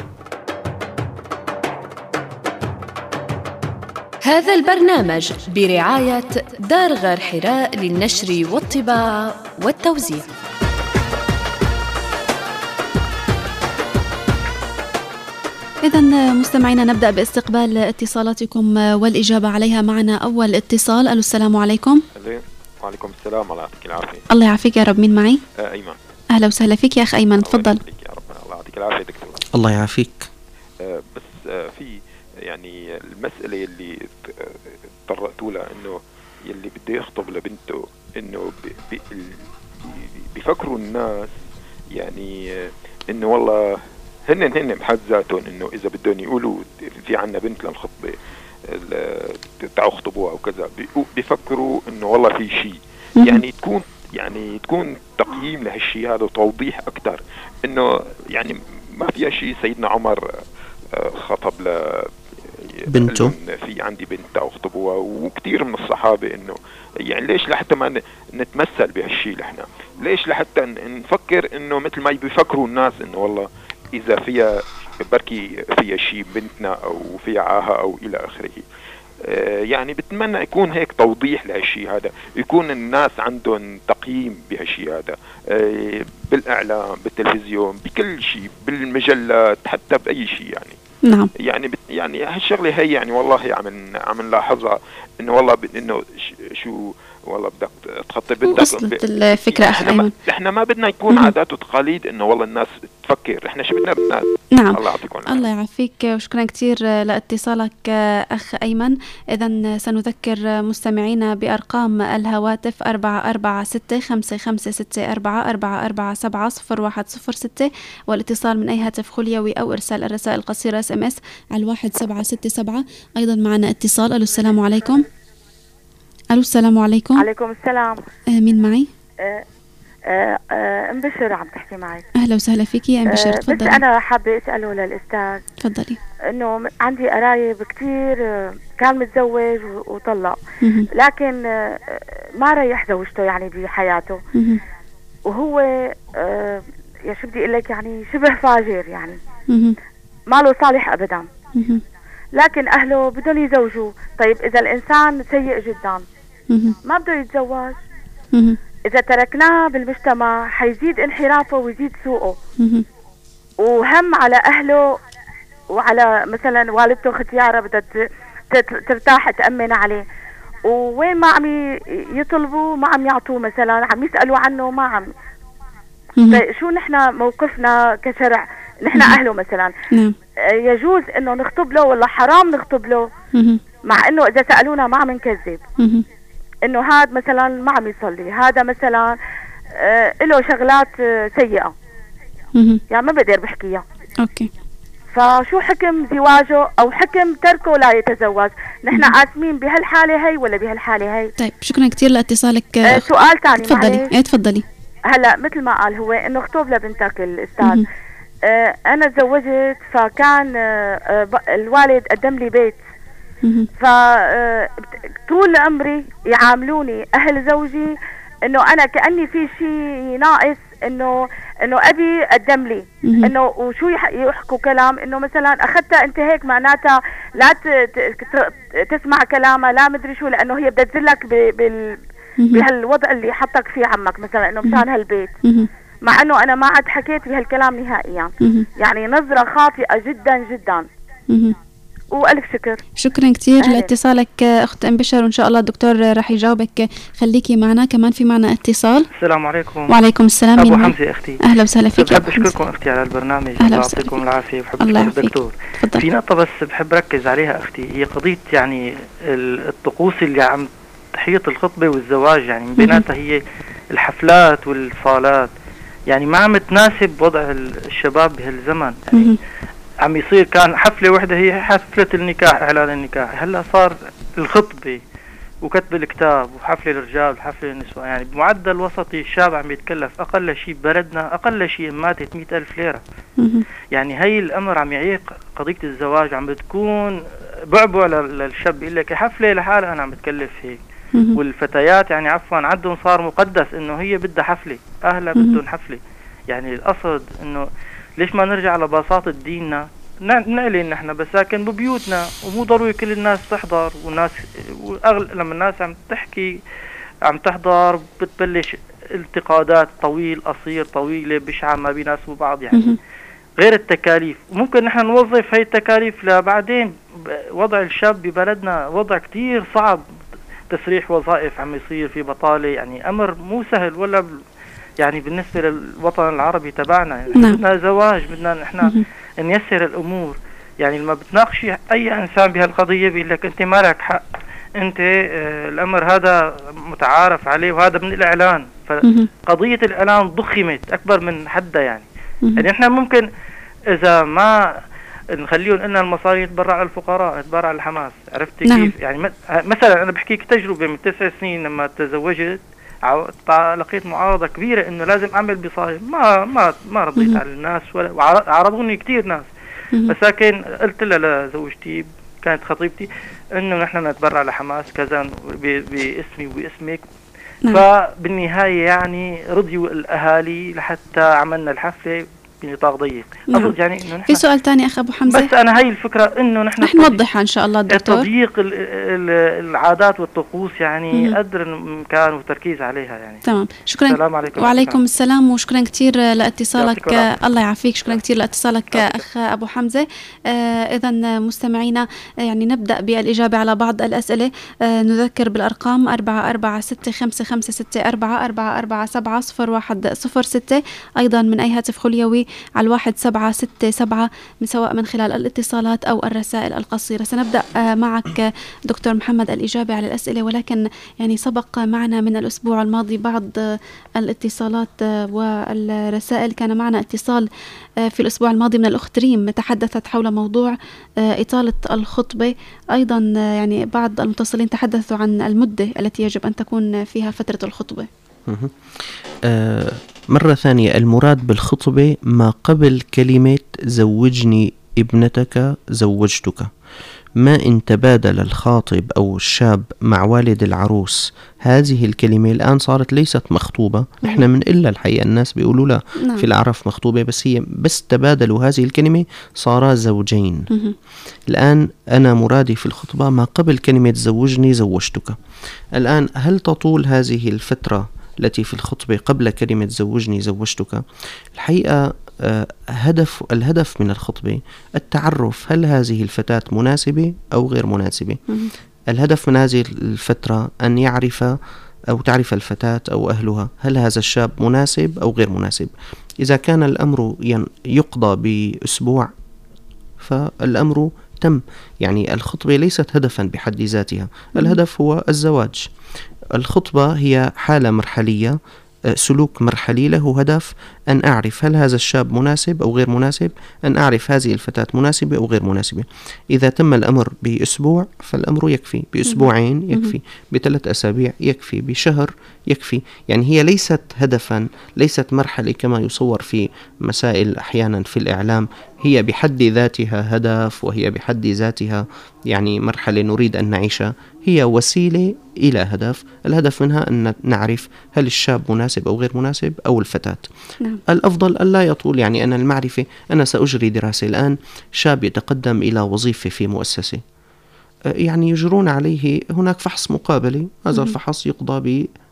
هذا البرنامج برعاية دار غار حراء للنشر والطباعة والتوزيع. إذن مستمعينا نبدأ باستقبال اتصالاتكم والإجابة عليها. معنا أول اتصال. ألو، السلام عليكم. وعليكم السلام، الله يعطيك العافية. الله يعافيك يا رب. مين معي؟ آه أيمن. أهلا وسهلا فيك يا أخ أيمن، تفضل. الله يعطيك العافية دكتور. الله يعافيك. آه بس آه في يعني المسألة اللي تطرقتوا لها، إنه يلي بده يخطب لبنته إنه بيفكروا الناس يعني إنه والله هن هن بحد ذاتهم إنه إذا بدهم يقولوا في عنا بنت للخطبة تعالوا خطبوها وكذا، بيفكروا إنه والله في شيء، يعني تكون يعني تكون تقييم لهالشيء هذا وتوضيح أكتر إنه يعني ما فيها شيء. سيدنا عمر خطب ل بنته، في عندي بنت أو خطبوها، وكتير من الصحابة إنه يعني ليش لحتى ما نتمثل بهالشيء لحنا، ليش لحتى نفكر إنه مثل ما بيفكروا الناس إنه والله إذا فيها بركي فيها شيء بنتنا أو فيها عاهة أو إلى آخره. آه يعني بتمنى يكون هيك توضيح لهالشيء هذا، يكون الناس عندهم تقييم بهالشيء هذا، آه بالإعلام، بالتلفزيون، بكل شيء، بالمجلات، حتى بأي شيء يعني. نعم. يعني بت يعني هالشغله هي يعني والله عم عم نلاحظها انه والله انه شو والله بدك تخطب بنتك. وصلت الفكره اخ ايمن. احنا ما بدنا يكون عادات وتقاليد انه والله الناس تفكر، احنا شو بدنا بدنا نعم. الله يعطيكم العافيه. الله يعافيك، وشكرا كثير لاتصالك اخ ايمن. اذا سنذكر مستمعينا بارقام الهواتف أربعة أربعة ستة خمسة خمسة ستة أربعة أربعة أربعة سبعة صفر واحد صفر ستة، والاتصال من اي هاتف خليوي او ارسال الرسائل القصيره اس ام اس على الواحد سبعة ستة سبعة. ايضا معنا اتصال. الو، السلام عليكم. الو، السلام عليكم. عليكم السلام. آه مين معي؟ آه آه آه ام بشر عم تحكي معي. اهلا وسهلا فيكي يا ام بشر، تفضلي. بس انا حابه اساله للاستاذ. تفضلي. انه عندي قرايب كثير كان متزوج وطلق، لكن ما ريح زوجته يعني بحياته، وهو آه يا شو بدي اقول لك يعني شبه فاجر، يعني ما له صالح ابدا، لكن اهله بدهم يزوجوه. طيب اذا الانسان سيء جدا ما بده يتزوج، اذا تركناه بالمجتمع حيزيد انحرافه ويزيد سوءه، وهم على اهله وعلى مثلا والدته ختياره بدها ترتاح تأمن عليه، ووين ما عم يطلبوا ما عم يعطوه، مثلا عم يسألوا عنه ما عم. طيب شو نحن موقفنا كشرع؟ نحن اهله مثلا يجوز انه نخطب له ولا حرام نخطب له؟ مع انه اذا سألونا ما عم نكذب انه هذا مثلا ما عم يصلي، هذا مثلا آه له شغلات آه سيئة، يعني ما بقدر بحكيها. اوكي، فشو حكم زواجه او حكم تركه لا يتزوج؟ نحن قاسمين بهالحالة هي ولا بهالحالة هي؟ طيب شكرا كثير لاتصالك. آه سؤال ثاني. تفضلي. ايه تفضلي. هلا مثل ما قال هو انه خطوب لبنتك الاستاذ، آه انا تزوجت، فكان آه الوالد قدم لي بيت، فطول عمري يعاملوني اهل زوجي انه انا كأني في شيء ناقص، انه انه ابي قدم لي، انه وشو يحكوا كلام انه مثلا اخذتها انت هيك معناتها لا تسمع كلامها، لا مدري شو، لانه هي بدها تذلك بال بهالوضع اللي حطك فيه عمك مثلا، انه مشان هالبيت، مع انه انا ما عاد حكيت بهالكلام نهائيا، يعني نظرة خاطئة جدا جدا. وألف شكر. شكرا كثير لاتصالك أخت أم بشر، وإن شاء الله الدكتور راح يجاوبك. خليكي معنا. كمان في معنا اتصال. السلام عليكم. وعليكم السلام. أبو حمزة أختي. أهلا وسهلا فيك. بحب أشكركم أختي على البرنامج. الله يعطيكم العافية. بحب الله أشكر الدكتور. في نقطة بس بحب ركز عليها أختي، هي قضية يعني الطقوس اللي عم تحيط الخطبة والزواج، يعني من بيناتها هي الحفلات والصالات، يعني ما عم تناسب وضع الشباب بهالزمن. يعني عم يصير كان حفلة واحدة هي حفلة النكاح، إعلان النكاح، هلا صار الخطبة وكتب الكتاب وحفلة الرجال وحفلة النسوة. يعني بمعدل وسطي الشاب عم يتكلف أقل شيء ببلدنا أقل شيء ماتت مئة ألف ليرة. يعني هاي الأمر عم يعيق قضية الزواج، عم بتكون بعبع للشاب، يقول لك حفلة لحالها أنا عم بتكلف هيك. والفتيات يعني عفوا عندهم صار مقدس إنه هي بدها حفلة، أهلها بدهم حفلة. يعني القصد إنه ليش ما نرجع على بساطة ديننا، نعلن نحن بس لكن ببيوتنا، ومو ضروري كل الناس تحضر. والناس وأغل... لما الناس عم تحكي عم تحضر بتبلش التقادات طويل قصير طويلة بشعة ما بيناسبوا بعض، يعني غير التكاليف. وممكن نحن نوظف هاي التكاليف لبعدين. وضع الشاب ببلدنا وضع كتير صعب، تسريح وظائف عم يصير في بطالة، يعني أمر مو سهل ولا ب... يعني بالنسبة للوطن العربي تبعنا. يعني نعم. بدنا زواج، بدنا نحن نيسر الأمور. يعني لما بتناقشي أي إنسان بهالقضية بيقول لك أنت ما لك حق، أنت آه الأمر هذا متعارف عليه وهذا من الإعلان. فقضية الإعلان ضخمت أكبر من حدها. يعني يعني إحنا ممكن إذا ما نخليهم إن المصاري تبرع للفقراء، تبرع للحماس. عرفتي نعم. كيف؟ يعني مثلا أنا بحكيك تجربة من تسع سنين لما تزوجت لقيت معارضة كبيرة إنه لازم أعمل بصاير. ما ما ما رضيت على الناس ولا وعرضوني كتير ناس. بس لكن قلت لها لزوجتي كانت خطيبتي إنه نحن نتبرع لحماس كذا باسمي وباسمك. نعم. فبالنهاية يعني رضيوا الأهالي لحتى عملنا الحفلة بنطاق ضيق. نعم. يعني إنه في سؤال تاني أخ أبو حمزة. بس أنا هاي الفكرة إنه نحن رح نوضحها إن شاء الله الدكتور. تضييق العادات والطقوس يعني قدر الإمكان وتركيز عليها يعني. تمام. شكرا. السلام عليكم. وعليكم السلام وشكرا كثير لاتصالك. الله يعافيك. شكرا كثير لاتصالك أخ أبو حمزة. آه إذا مستمعينا يعني نبدأ بالإجابة على بعض الأسئلة. آه نذكر بالأرقام أربعة أربعة ستة خمسة خمسة ستة أربعة أربعة أربعة سبعة صفر واحد صفر ستة. أيضا من أي هاتف خليوي على الواحد سبعة ستة سبعة، سواء من خلال الاتصالات أو الرسائل القصيرة. سنبدأ معك دكتور محمد الإجابة على الأسئلة، ولكن يعني سبق معنا من الأسبوع الماضي بعض الاتصالات والرسائل. كان معنا اتصال في الأسبوع الماضي من الأخت ريم تحدثت حول موضوع إطالة الخطبة. أيضا يعني بعض المتصلين تحدثوا عن المدة التي يجب أن تكون فيها فترة الخطبة. آه مرة ثانية، المراد بالخطبة ما قبل كلمة زوجني ابنتك زوجتك. ما إن تبادل الخاطب أو الشاب مع والد العروس هذه الكلمة، الآن صارت ليست مخطوبة. إحنا من إلا الحقيقة الناس بيقولوا لا نعم. في العرف مخطوبة، بس هي بس تبادلوا هذه الكلمة صار زوجين. مه. الآن أنا مرادي في الخطبة ما قبل كلمة زوجني زوجتك. الآن هل تطول هذه الفترة التي في الخطبة قبل كلمة زوجني زوجتك؟ الحقيقة آه هدف الهدف من الخطبة التعرف، هل هذه الفتاة مناسبة أو غير مناسبة. الهدف من هذه الفترة أن يعرف أو تعرف الفتاة أو أهلها هل هذا الشاب مناسب أو غير مناسب. إذا كان الأمر يقضى بأسبوع فالأمر تم. يعني الخطبة ليست هدفا بحد ذاتها، الهدف هو الزواج. الخطبة هي حالة مرحلية، سلوك مرحلي له هدف أن أعرف هل هذا الشاب مناسب أو غير مناسب، أن أعرف هذه الفتاة مناسبة أو غير مناسبة. إذا تم الأمر بأسبوع فالأمر يكفي، بأسبوعين يكفي، بثلاث أسابيع يكفي، بشهر يكفي. يعني هي ليست هدفا، ليست مرحلة كما يصور في مسائل أحيانا في الإعلام. هي بحد ذاتها هدف، وهي بحد ذاتها يعني مرحلة نريد أن نعيشها. هي وسيلة إلى هدف، الهدف منها أن نعرف هل الشاب مناسب أو غير مناسب أو الفتاة. نعم. الأفضل أن لا يطول. يعني أنا المعرفة، أنا سأجري دراسة الآن، شاب يتقدم إلى وظيفة في مؤسسة، يعني يجرون عليه هناك فحص مقابلي. هذا الفحص يقضى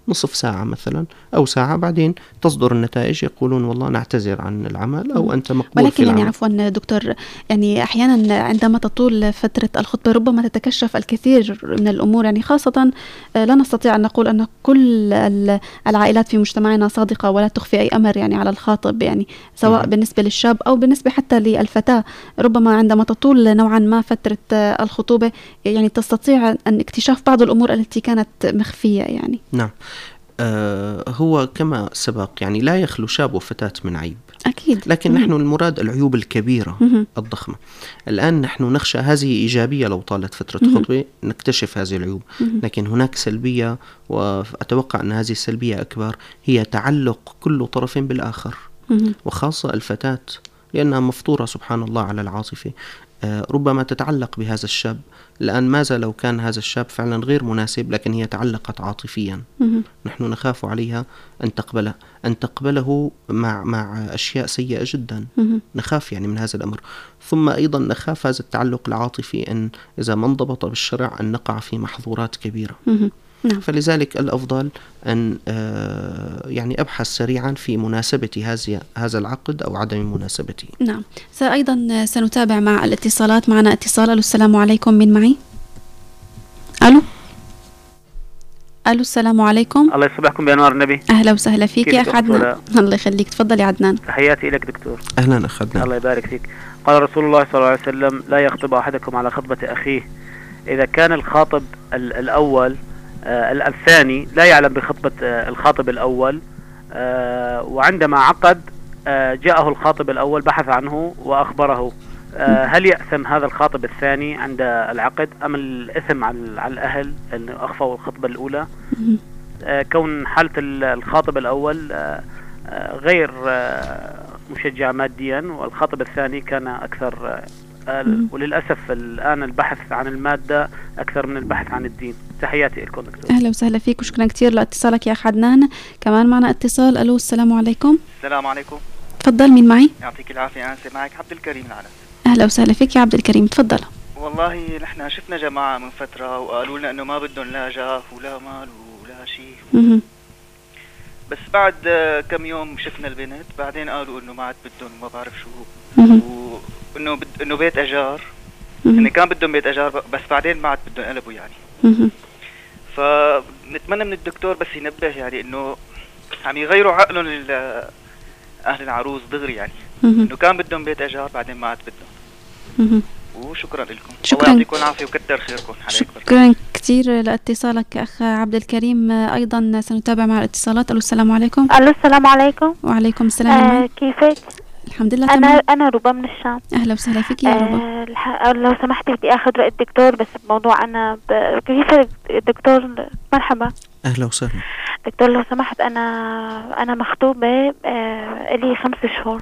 نصف ساعة مثلا أو ساعة، بعدين تصدر النتائج يقولون والله نعتذر عن العمل أو أنت مقبول ولكن في العمل. يعني عفوا دكتور، يعني أحيانا عندما تطول فترة الخطبة ربما تتكشف الكثير من الأمور، يعني خاصة لا نستطيع أن نقول أن كل العائلات في مجتمعنا صادقة ولا تخفي أي أمر يعني على الخاطب، يعني سواء م- بالنسبة للشاب أو بالنسبة حتى للفتاة. ربما عندما تطول نوعا ما فترة الخطوبة يعني تستطيع أن اكتشاف بعض الأمور التي كانت مخفية يعني. نعم. آه هو كما سبق يعني لا يخلو شاب وفتاة من عيب أكيد، لكن مم. نحن المراد العيوب الكبيرة مم. الضخمة. الآن نحن نخشى هذه إيجابية، لو طالت فترة مم. خطبة نكتشف هذه العيوب، مم. لكن هناك سلبية، وأتوقع أن هذه السلبية أكبر، هي تعلق كل طرف بالآخر، مم. وخاصة الفتاة لأنها مفطورة سبحان الله على العاطفة. آه ربما تتعلق بهذا الشاب. الآن ماذا لو كان هذا الشاب فعلا غير مناسب لكن هي تعلقت عاطفيا؟ مم. نحن نخاف عليها أن تقبله أن تقبله مع مع أشياء سيئة جدا. مم. نخاف يعني من هذا الأمر. ثم أيضا نخاف هذا التعلق العاطفي أن إذا ما انضبط بالشرع أن نقع في محظورات كبيرة. مم. نعم. فلذلك الأفضل أن آه يعني أبحث سريعا في مناسبة هذا هذا العقد أو عدم مناسبته. نعم. أيضا سنتابع مع الاتصالات. معنا اتصال. ألو السلام عليكم، من معي؟ ألو ألو السلام عليكم. الله يصبحكم بأنوار النبي. أهلا وسهلا فيك يا أخ عدنان. الله يخليك، تفضل يا عدنان. تحياتي لك دكتور. أهلا أخ عدنان. الله يبارك فيك. قال رسول الله صلى الله عليه وسلم: لا يخطب أحدكم على خطبة أخيه إذا كان الخاطب الأول آه الثاني لا يعلم بخطبة آه الخاطب الأول، آه وعندما عقد آه جاءه الخاطب الأول بحث عنه وأخبره، آه هل يأثم هذا الخاطب الثاني عند العقد أم الإثم على الأهل أن أخفوا الخطبة الأولى؟ آه كون حالة الخاطب الأول آه آه غير آه مشجع ماديا، والخاطب الثاني كان أكثر آه وللأسف الآن البحث عن المادة أكثر من البحث عن الدين. تحياتي لكم دكتور. أهلا وسهلا فيك وشكرا كثير لاتصالك يا أخ عدنان. كمان معنا اتصال. ألو السلام عليكم. السلام عليكم. تفضل، مين معي؟ يعطيك العافية. أنا معك عبد الكريم العنس. أهلا وسهلا فيك يا عبد الكريم، تفضل. والله نحن شفنا جماعة من فترة وقالوا لنا إنه ما بدهم لا جاه ولا مال ولا شيء، بس بعد كم يوم شفنا البنت بعدين قالوا إنه ما عاد بدهم وما بعرف شو، وإنه بد... إنه بيت أجار، إنه كان بدهم بيت أجار بس بعدين ما عاد بدهم قلبوا يعني. فنتمنى من الدكتور بس ينبه يعني إنه عم يغيروا عقلهم لأهل العروس دغري يعني، إنه كان بدهم بيت أجار بعدين ما عاد بدهم. وشكرا لكم. شكرا. الله يعطيكم العافية وكتر خيركم. شكرا كثير لاتصالك أخ عبد الكريم. أيضا سنتابع مع الاتصالات. ألو السلام عليكم. ألو السلام عليكم. وعليكم السلام. آه كيفك؟ الحمد لله أنا تمام. أنا ربا من الشام. أهلا وسهلا فيك يا ربا. آه لو سمحتي بدي أخذ رأي الدكتور بس بموضوع أنا ب... كيف الدكتور؟ مرحبا. أهلا وسهلا دكتور. لو سمحت أنا أنا مخطوبة آه لي خمس شهور،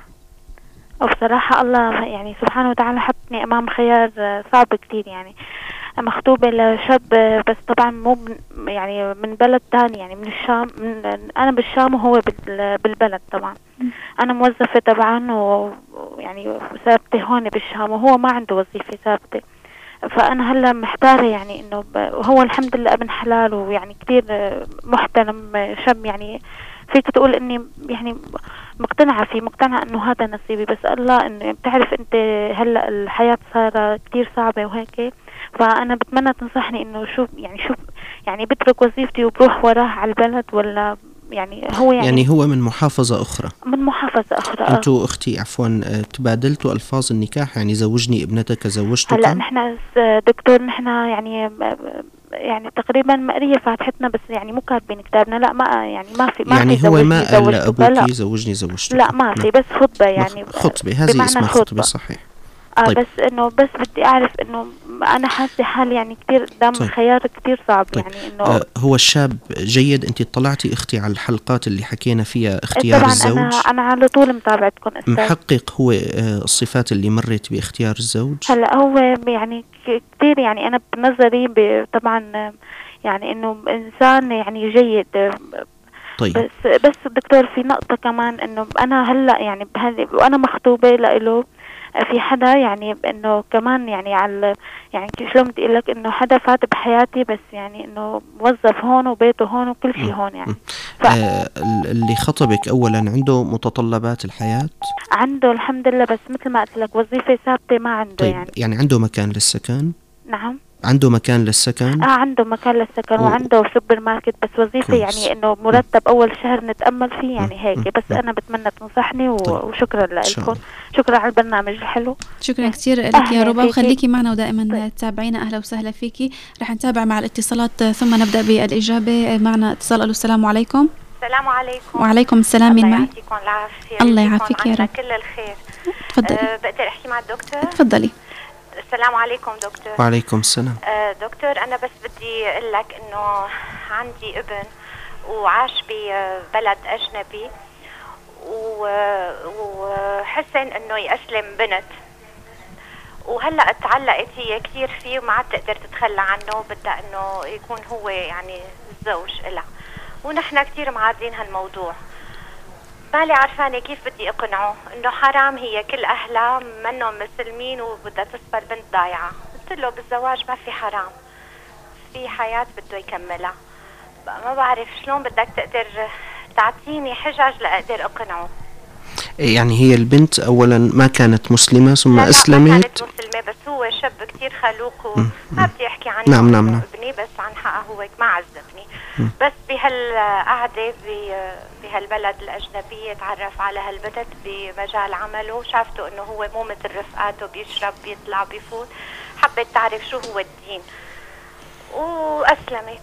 وبصراحة الله يعني سبحانه وتعالى حطني أمام خيار صعب كتير. يعني مخطوبة لشاب بس طبعا مو يعني من بلد تاني، يعني من الشام، من أنا بالشام وهو بالبلد. طبعا أنا موظفة طبعا ويعني ثابتة هون بالشام وهو ما عنده وظيفة ثابتة، فأنا هلا محتارة يعني إنه هو الحمد لله ابن حلال ويعني كتير محترم شاب، يعني فيك تقول إني يعني مقتنعة فيه، مقتنعة إنه هذا نصيبي، بس الله إنه بتعرف أنت هلا الحياة صارت كتير صعبة وهيك، فأنا بتمنى تنصحني إنه شو يعني شو يعني بترك وظيفتي وبروح وراه على البلد ولا يعني هو يعني يعني هو من محافظة أخرى. من محافظة أخرى. أنتوا أختي عفوا تبادلتوا ألفاظ النكاح، يعني زوجني ابنتك زوجتك. هلا نحن دكتور نحن يعني يعني تقريبا مقرية فاتحتنا بس يعني مو كاتبين كتابنا، لا ما يعني ما في ما يعني في هو ما قال أبوكي زوجني زوجتك، لا ما في، بس خطبة يعني خطبة، هذه اسمها خطبة صحيح. آه طيب. بس انه بس بدي اعرف انه انا حاسه حالي يعني كثير قدام طيب. خيار كثير صعب. طيب. يعني انه آه هو الشاب جيد. انت اطلعتي اختي على الحلقات اللي حكينا فيها اختيار طبعا الزوج؟ انا انا على طول متابعتكم استاذ. محقق هو آه الصفات اللي مرت باختيار الزوج؟ هلا هو يعني كثير يعني انا بنظري طبعا يعني انه انسان يعني جيد. طيب. بس بس دكتور في نقطه كمان انه انا هلا يعني بهذه وانا مخطوبه له في حدا يعني انه كمان يعني على يعني شلون بدي اقول لك انه حدا فات بحياتي، بس يعني انه موظف هون وبيته هون وكل شيء هون يعني. ف... آه اللي خطبك اولا عنده متطلبات الحياة؟ عنده الحمد لله، بس مثل ما قلت لك وظيفة ثابتة ما عنده. طيب يعني يعني عنده مكان للسكن؟ نعم عنده مكان للسكن؟ اه عنده مكان للسكن و... وعنده سوبر ماركت، بس وظيفة كويس. يعني انه مرتب اول شهر نتأمل فيه يعني هيك. بس انا بتمنى تنصحني و... طيب. وشكرا لكم، شكرا على البرنامج الحلو. شكرا كثير لك يا ربا، وخليكي معنا ودائما طيب. تتابعينا. اهلا وسهلا فيكي. رح نتابع مع الاتصالات ثم نبدأ بالإجابة. معنا اتصال. الو السلام عليكم. السلام عليكم. وعليكم السلام. مين معي؟ الله يعطيكم العافية. الله يعافيك يا رب. كل الخير. تفضلي. أه بقدر احكي مع الدكتور؟ تفضلي. السلام عليكم دكتور. وعليكم السلام. أه دكتور انا بس بدي اقول لك انه عندي ابن وعاش ببلد اجنبي وحسن انه يأسلم بنت، وهلا تعلقت هي كثير فيه وما عاد تقدر تتخلى عنه، بدها انه يكون هو يعني الزوج لها، ونحن كثير معارضين هالموضوع. مالي عرفانة كيف بدي اقنعه انه حرام، هي كل اهلها منهم مسلمين وبدها تصبر بنت ضايعة. قلت له بالزواج ما في حرام، في حياة بده يكملها. ما بعرف شلون بدك تقدر تعطيني حجج لأقدر اقنعه. يعني هي البنت اولا ما كانت مسلمة ثم لا اسلمت؟ لا ما كانت مسلمة، بس هو شاب كتير خلوق وما بدي احكي عنه. نعم نعم نعم. ابني بس عن حقه هو ما عذبني. بس بهالقعدة بهالبلد الأجنبية تعرف على هالبنت بمجال عمله، شافته انه هو مو مثل رفقاته بيشرب بيطلع بيفوت، حبت تعرف شو هو الدين وأسلمت.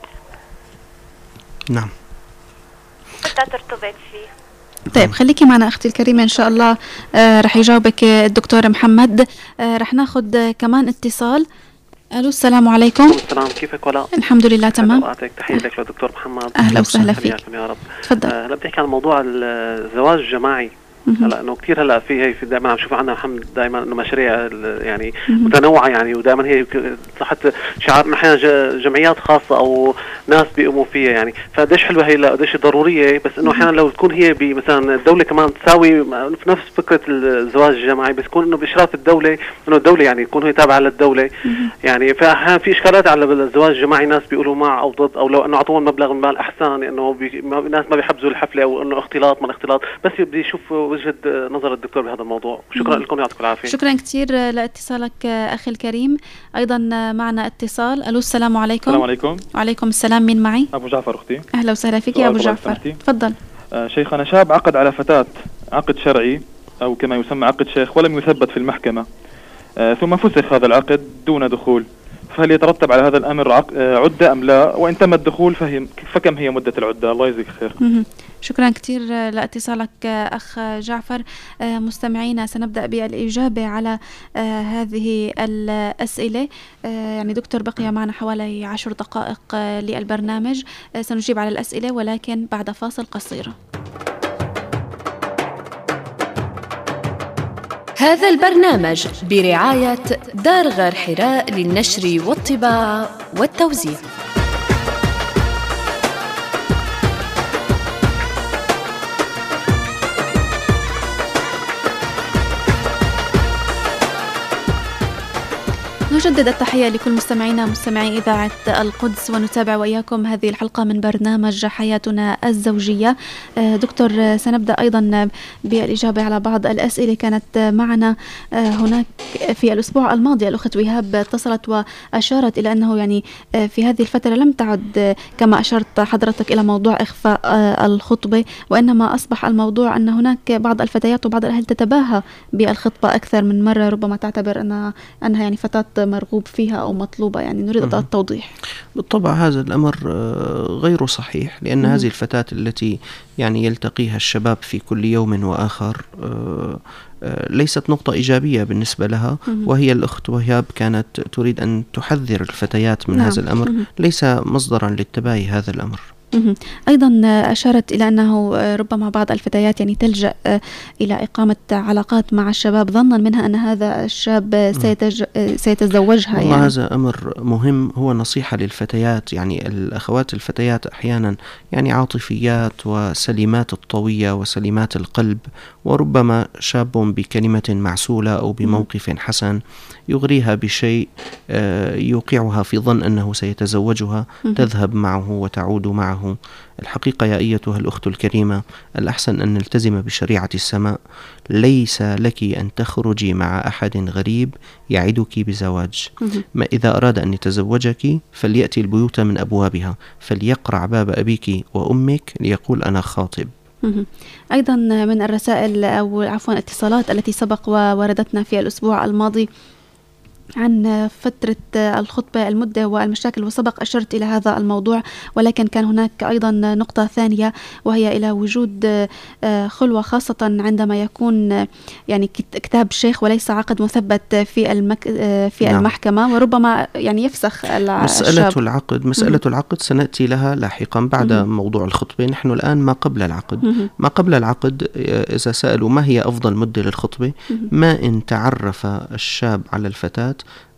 نعم. بدها ترتبط فيه. طيب خليكي معنا أختي الكريمة إن شاء الله. آه رح يجاوبك الدكتور محمد. آه رح ناخد كمان اتصال. ألو السلام عليكم. السلام، كيفك ولا؟ الحمد لله تمام. أعطيك تحية لك لدكتور محمد. أهلا وسهلا فيك يا رب. تفضل. هلا آه بدي أحكي عن موضوع الزواج الجماعي. هلا انه كثير هلا في هي في دائما عم نشوف عندنا محمد دائما انه مشاريع يعني متنوعه يعني، ودائما هي حتى شعارنا احيانا جمعيات خاصه او ناس بيقوموا فيها يعني، فقديش حلوه هي، قديش ضروريه، بس انه احيانا لو تكون هي مثلا الدوله كمان تساوي في نفس فكره الزواج الجماعي، بس يكون انه باشراف الدوله، انه الدوله يعني تكون هي تابعه للدوله يعني. فاحيانا في اشكالات على الزواج الجماعي، ناس بيقولوا مع او ضد، او لو انه اعطوهم مبلغ من المال احسن، انه بي ناس ما بيحبزوا الحفله او انه اختلاط من اختلاط، بس بدي اشوف وجهة نظر الدكتور بهذا الموضوع. شكرا لكم، يعطيكم العافية. شكرا كثير لاتصالك أخي الكريم. أيضا معنا اتصال. ألو السلام عليكم. السلام عليكم. وعليكم السلام. مين معي؟ أبو جعفر أختي. أهلا وسهلا فيك يا أبو جعفر. تفضل. آه شيخنا، شاب عقد على فتاة عقد شرعي أو كما يسمى عقد شيخ ولم يثبت في المحكمة، آه ثم فسخ هذا العقد دون دخول، فهل يترتب على هذا الأمر عدة أم لا؟ وإن تم الدخول فهي فكم هي مدة العدة؟ الله يجزيك خير. شكرا كثير لاتصالك أخ جعفر. مستمعينا سنبدأ بالإجابة على هذه الأسئلة. يعني دكتور بقي معنا حوالي عشر دقائق للبرنامج، سنجيب على الأسئلة ولكن بعد فاصل قصير. هذا البرنامج برعاية دار غار حراء للنشر والطباعة والتوزيع. نجدد التحية لكل مستمعينا مستمعي إذاعة القدس، ونتابع وإياكم هذه الحلقة من برنامج حياتنا الزوجية. دكتور، سنبدأ أيضا بالإجابة على بعض الأسئلة كانت معنا هناك في الأسبوع الماضي. الأخت وهاب اتصلت وأشارت إلى أنه يعني في هذه الفترة لم تعد كما أشرت حضرتك إلى موضوع إخفاء الخطبة، وإنما أصبح الموضوع أن هناك بعض الفتيات وبعض الأهل تتباهى بالخطبة أكثر من مرة، ربما تعتبر أنها أنها يعني فتاة مرغوب فيها أو مطلوبة. يعني نريد التوضيح. بالطبع هذا الأمر غير صحيح، لأن مم. هذه الفتاة التي يعني يلتقيها الشباب في كل يوم وآخر ليست نقطة إيجابية بالنسبة لها. مم. وهي الأخت وهاب كانت تريد أن تحذر الفتيات من نعم. هذا الأمر. مم. ليس مصدرا للتباهي هذا الأمر. أيضا أشارت إلى أنه ربما بعض الفتيات يعني تلجأ إلى إقامة علاقات مع الشباب ظنا منها أن هذا الشاب سيتج... سيتزوجها. والله يعني هذا أمر مهم، هو نصيحة للفتيات. يعني الأخوات الفتيات أحيانا يعني عاطفيات وسليمات الطوية وسليمات القلب، وربما شاب بكلمة معسولة أو بموقف حسن يغريها بشيء يوقعها في ظن أنه سيتزوجها، تذهب معه وتعود معه. الحقيقة يا أيتها الأخت الكريمة، الأحسن أن نلتزم بشريعة السماء. ليس لك أن تخرجي مع أحد غريب يعدك بزواج. ما إذا أراد أن يتزوجك فليأتي البيوت من أبوابها، فليقرع باب أبيك وأمك ليقول أنا خاطب. أيضا من الرسائل أو عفوا الاتصالات التي سبق ووردتنا في الأسبوع الماضي عن فترة الخطبة، المدة والمشاكل، وسبق أشرت إلى هذا الموضوع، ولكن كان هناك أيضا نقطة ثانية وهي إلى وجود خلوة، خاصة عندما يكون يعني كتاب شيخ وليس عقد مثبت في المك في نعم. المحكمة، وربما يعني يفسخ مسألة العقد. مسألة م- العقد سنأتي لها لاحقا بعد م- موضوع الخطبة. نحن الآن ما قبل العقد. م- ما قبل العقد إذا سألوا ما هي أفضل مدة للخطبة، م- ما إن تعرف الشاب على الفتاة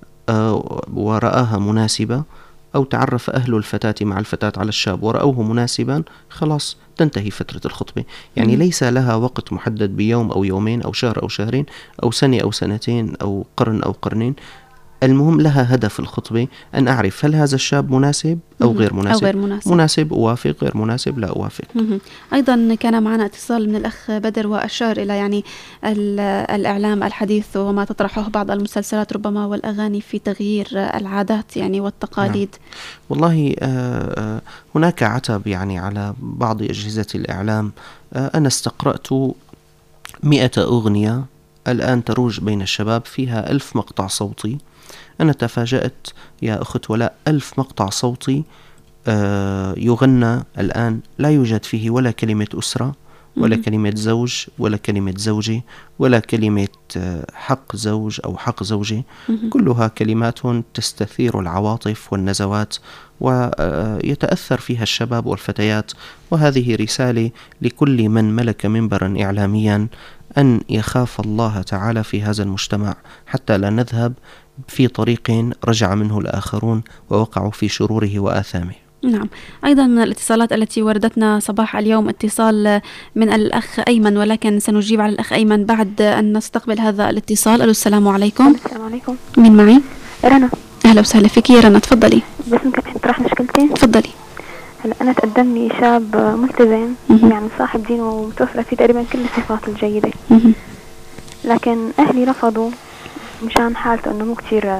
ورآها مناسبة، أو تعرف أهل الفتاة مع الفتاة على الشاب ورأوه مناسبا، خلاص تنتهي فترة الخطبة. يعني م- ليس لها وقت محدد بيوم أو يومين أو شهر أو شهرين أو سنة أو سنتين أو قرن أو قرنين. المهم لها هدف الخطبة، أن أعرف هل هذا الشاب مناسب أو غير مناسب. أو غير مناسب. مناسب أوافق، غير مناسب لا أوافق. أيضا كان معنا اتصال من الأخ بدر وأشار إلى يعني الإعلام الحديث وما تطرحه بعض المسلسلات ربما والأغاني في تغيير العادات يعني والتقاليد. نعم. والله آه هناك عتب يعني على بعض أجهزة الإعلام. آه أنا استقرأت مئة أغنية الآن تروج بين الشباب، فيها ألف مقطع صوتي. أنا تفاجأت يا أخت ولاء، ألف مقطع صوتي آه يغنى الآن لا يوجد فيه ولا كلمة أسرة ولا كلمة زوج ولا كلمة زوجي ولا كلمة آه حق زوج أو حق زوجي. كلها كلمات تستثير العواطف والنزوات ويتأثر فيها الشباب والفتيات. وهذه رسالة لكل من ملك منبرا إعلاميا أن يخاف الله تعالى في هذا المجتمع، حتى لا نذهب في طريق رجع منه الآخرون ووقعوا في شروره وآثامه. نعم. أيضا من الاتصالات التي وردتنا صباح اليوم اتصال من الأخ أيمن، ولكن سنجيب على الأخ أيمن بعد أن نستقبل هذا الاتصال. ألو السلام عليكم. السلام عليكم. مين معي؟ رنا. أهلا وسهلا فيك يا رنا، تفضلي. بس ممكن أطرح مشكلتين؟ تفضلي. هلا أنا تقدم لي شاب ملتزم م- يعني صاحب دين ومتوفر فيه تقريبا كل الصفات الجيدة، م- لكن أهلي رفضوا مشان حالته إنه مو كتير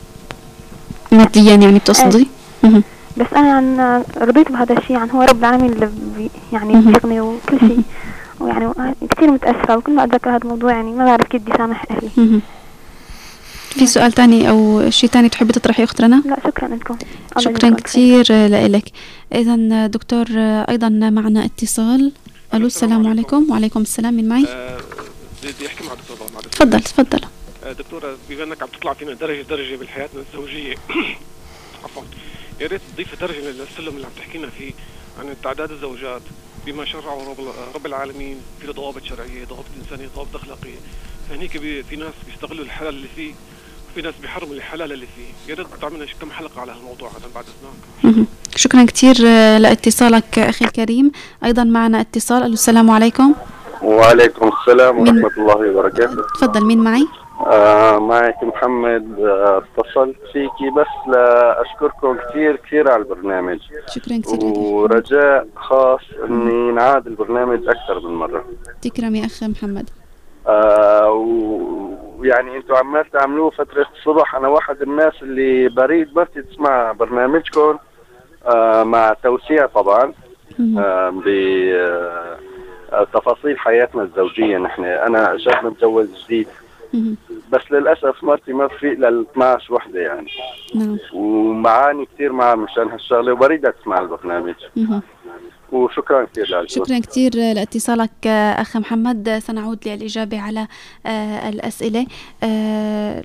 ماديا يعني بتصدي. م- بس أنا يعني رضيت بهذا الشيء، يعني هو رب العالمين اللي بي يعني بيغني وكل شيء، ويعني كتير متأثرة، وكل ما أتذكر هذا الموضوع يعني ما بعرف كيف بدي سامح أهلي. م- في سؤال تاني أو شيء تاني تحبي تطرحي أخت رنا؟ لا شكرا لكم. شكرا كثير لك. إذا دكتور أيضا معنا اتصال. ألو السلام عليكم. وعليكم السلام. من معي؟ آه بدي أحكي مع دكتور بعد. تفضل تفضل. آه دكتورة، بما أنك عم تطلع فينا درجة درجة بالحياتنا الزوجية عفوا، يا ريت تضيف درجة للسلم اللي عم تحكينا فيه عن تعداد الزوجات بما شرعه رب, رب العالمين في ضوابط شرعية، ضوابط إنسانية، ضوابط أخلاقية. فهنيك في ناس بيستغلوا الحلال اللي فيه، وفي ناس بيحرموا الحلال اللي فيه. يا ريت تعملنا كم حلقة على هالموضوع هذا بعد إذنك. شكرا كثير لاتصالك أخي الكريم. أيضا معنا اتصال. السلام عليكم. وعليكم السلام ورحمة الله وبركاته. تفضل. مين معي؟ آه معك محمد. آه اتصلت فيكي بس لأشكركم كثير كثير على البرنامج. شكرا كثير. ورجاء خاص اني نعاد البرنامج اكثر من مرة. تكرم يا اخ محمد. آه ويعني انتم عمال تعملوه فترة الصبح، انا واحد الناس اللي بريد مرتي تسمع برنامجكم آه مع توسيع طبعا آه بتفاصيل حياتنا الزوجية. نحن انا شاب متزوج جديد، بس للأسف مرتي ما في إلا اثنعش وحدة يعني. نعم. ومعاني كثير معها مشان هالشغلة، وبريدها تسمع البرنامج. وشكرا كثير لك. شكرا كثير لاتصالك أخ محمد. سنعود للإجابة على الأسئلة.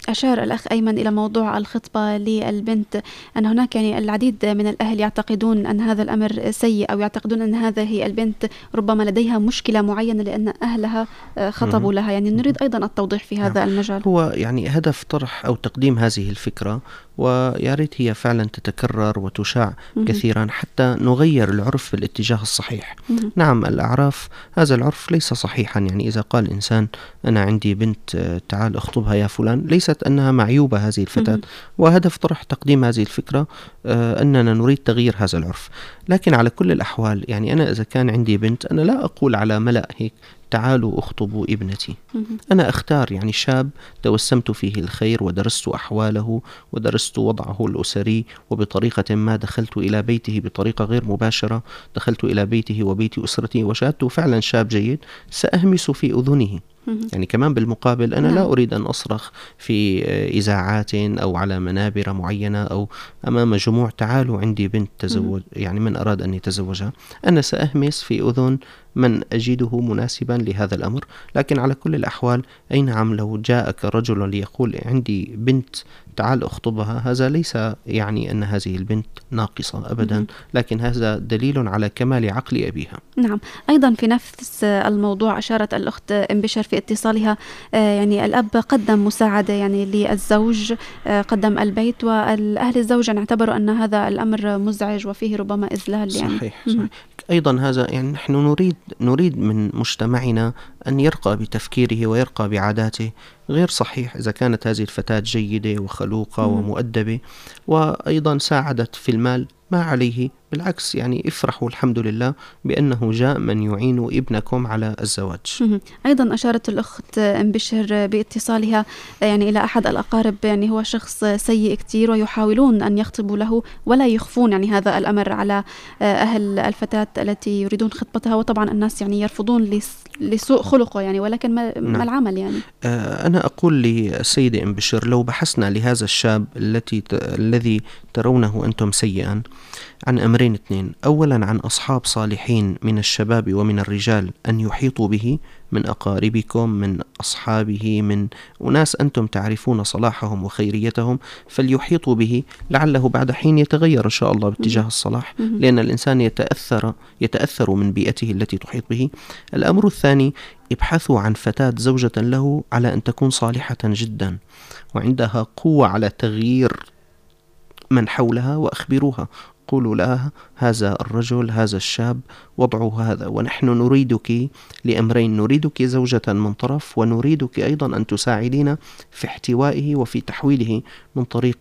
أشار الأخ أيمن إلى موضوع الخطبة للبنت، أن هناك يعني العديد من الأهل يعتقدون أن هذا الأمر سيء، أو يعتقدون أن هذه البنت ربما لديها مشكلة معينة لأن أهلها خطبوا لها. يعني نريد أيضا التوضيح في هذا نعم. المجال. هو يعني هدف طرح أو تقديم هذه الفكرة، ويا ريت هي فعلا تتكرر وتشاع مم. كثيرا حتى نغير العرف في الاتجاه الصحيح. مم. نعم الأعراف، هذا العرف ليس صحيحا. يعني إذا قال إنسان أنا عندي بنت تعال اخطبها يا فلان، ليست أنها معيوبة هذه الفتاة. مم. وهدف طرح تقديم هذه الفكرة آه أننا نريد تغيير هذا العرف. لكن على كل الأحوال يعني أنا إذا كان عندي بنت، أنا لا أقول على ملأ هيك تعالوا اخطبوا ابنتي. أنا أختار يعني شاب توسمت فيه الخير ودرست أحواله ودرست وضعه الأسري، وبطريقة ما دخلت إلى بيته بطريقة غير مباشرة، دخلت إلى بيته وبيت أسرته وشاهدته فعلا شاب جيد، سأهمس في أذنه. يعني كمان بالمقابل أنا لا أريد أن أصرخ في إذاعات أو على منابر معينة أو أمام جموع تعالوا عندي بنت تزوج، يعني من أراد أن يتزوجها. أنا سأهمس في أذن من أجده مناسبا لهذا الأمر. لكن على كل الأحوال أي نعم، لو جاءك رجل ليقول عندي بنت تعال أخطبها، هذا ليس يعني أن هذه البنت ناقصة أبدا، لكن هذا دليل على كمال عقل أبيها. نعم. أيضا في نفس الموضوع أشارت الأخت انبشر في اتصالها، يعني الأب قدم مساعدة يعني للزوج، قدم البيت، والأهل الزوج اعتبروا أن هذا الأمر مزعج وفيه ربما إذلال. يعني صحيح, صحيح. أيضا هذا يعني نحن نريد نريد من مجتمعنا أن يرقى بتفكيره ويرقى بعاداته. غير صحيح إذا كانت هذه الفتاة جيدة وخلوقة مم. ومؤدبة وأيضا ساعدت في المال، ما عليه، بالعكس يعني افرحوا الحمد لله بأنه جاء من يعين ابنكم على الزواج. أيضا أشارت الأخت انبشر باتصالها يعني إلى أحد الأقارب، يعني هو شخص سيء كتير ويحاولون أن يخطبوا له ولا يخفون يعني هذا الأمر على أهل الفتاة التي يريدون خطبتها، وطبعا الناس يعني يرفضون لسوء خلقه يعني، ولكن ما, نعم. ما العمل يعني. أنا أقول للسيدة انبشر لو بحثنا لهذا الشاب التي ت... الذي ترونه أنتم سيئا عن أمرين اثنين: أولا عن أصحاب صالحين من الشباب ومن الرجال أن يحيطوا به، من أقاربكم، من أصحابه، من أناس أنتم تعرفون صلاحهم وخيريتهم، فليحيطوا به لعله بعد حين يتغير إن شاء الله باتجاه الصلاح، لأن الإنسان يتأثر يتأثر من بيئته التي تحيط به. الأمر الثاني: ابحثوا عن فتاة زوجة له على أن تكون صالحة جدا وعندها قوة على تغيير من حولها، وأخبروها، قولوا لها هذا الرجل هذا الشاب وضعه هذا، ونحن نريدك لأمرين: نريدك زوجة من طرف، ونريدك أيضا أن تساعدين في احتوائه وفي تحويله من طريق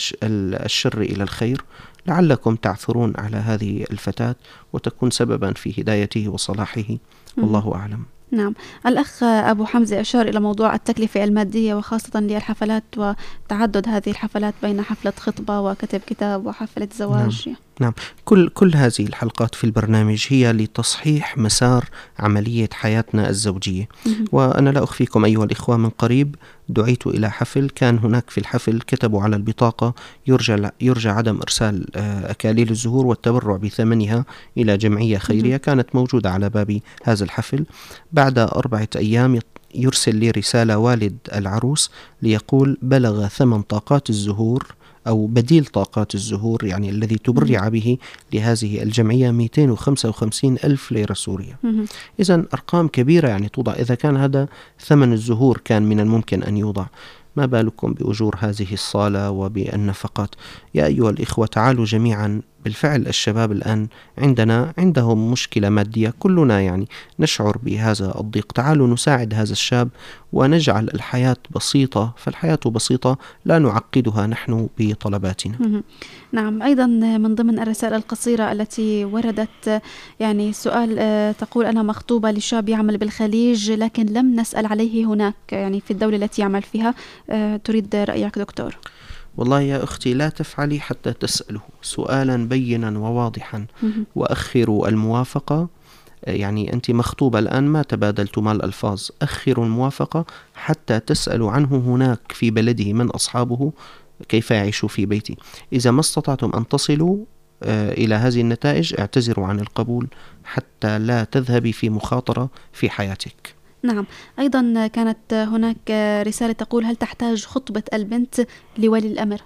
الشر إلى الخير، لعلكم تعثرون على هذه الفتاة وتكون سببا في هدايته وصلاحه، والله أعلم. نعم. الأخ أبو حمزة أشار إلى موضوع التكلفة المادية وخاصة للحفلات وتعدد هذه الحفلات بين حفلة خطبة وكتب كتاب وحفلة زواج. نعم. نعم. كل كل هذه الحلقات في البرنامج هي لتصحيح مسار عملية حياتنا الزوجية. وأنا لا أخفيكم أيها الإخوة، من قريب دعيت إلى حفل، كان هناك في الحفل كتبوا على البطاقة يرجى يرجى عدم إرسال أكاليل الزهور والتبرع بثمنها إلى جمعية خيرية، كانت موجودة على باب هذا الحفل. بعد أربعة أيام يرسل لي رسالة والد العروس ليقول بلغ ثمن طاقات الزهور أو بديل طاقات الزهور يعني الذي تبرع به لهذه الجمعية مئتين وخمسة وخمسين ألف ليرة سورية. إذن أرقام كبيرة يعني توضع. إذا كان هذا ثمن الزهور كان من الممكن أن يوضع، ما بالكم بأجور هذه الصالة وبالنفقات؟ يا أيها الإخوة تعالوا جميعا. بالفعل الشباب الآن عندنا عندهم مشكلة مادية، كلنا يعني نشعر بهذا الضيق. تعالوا نساعد هذا الشاب ونجعل الحياة بسيطة، فالحياة بسيطة لا نعقدها نحن بطلباتنا. نعم. أيضا من ضمن الرسائل القصيرة التي وردت يعني سؤال تقول: أنا مخطوبة لشاب يعمل بالخليج لكن لم نسأل عليه هناك يعني في الدولة التي يعمل فيها، تريد رأيك دكتور؟ والله يا أختي لا تفعلي حتى تسأله سؤالا بينا وواضحا، وأخروا الموافقة. يعني أنت مخطوبة الآن ما تبادلت مال الألفاظ، أخروا الموافقة حتى تسألوا عنه هناك في بلده من أصحابه كيف يعيش في بيتي. إذا ما استطعتم أن تصلوا إلى هذه النتائج اعتذروا عن القبول حتى لا تذهبي في مخاطرة في حياتك. نعم. أيضا كانت هناك رسالة تقول: هل تحتاج خطبة البنت لولي الأمر؟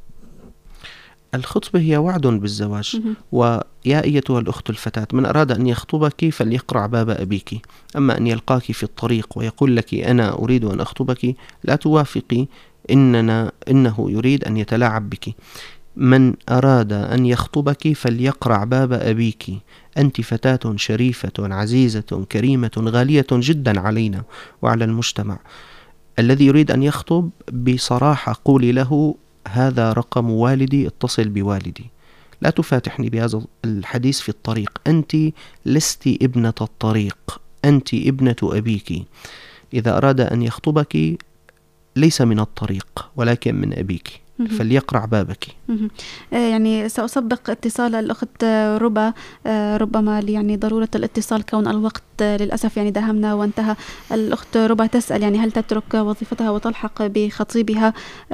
الخطبة هي وعد بالزواج. ويا أيتها الأخت الفتاة، من أراد أن يخطبك فليقرع باب أبيك. أما أن يلقاك في الطريق ويقول لك أنا أريد أن أخطبك، لا توافقي، إننا إنه يريد أن يتلاعب بك. من أراد أن يخطبك فليقرع باب أبيك. أنت فتاة شريفة عزيزة كريمة غالية جدا علينا وعلى المجتمع. الذي يريد أن يخطب بصراحة قولي له: هذا رقم والدي، اتصل بوالدي. لا تفاتحني بهذا الحديث في الطريق. أنت لست ابنة الطريق، أنت ابنة أبيك. إذا أراد أن يخطبك ليس من الطريق ولكن من أبيك، فليقرع بابك. يعني سأسبق اتصال الأخت ربا، ربما يعني ضرورة الاتصال كون الوقت للأسف يعني داهمنا وانتهى. الأخت ربا تسأل يعني هل تترك وظيفتها وتلحق بخطيبها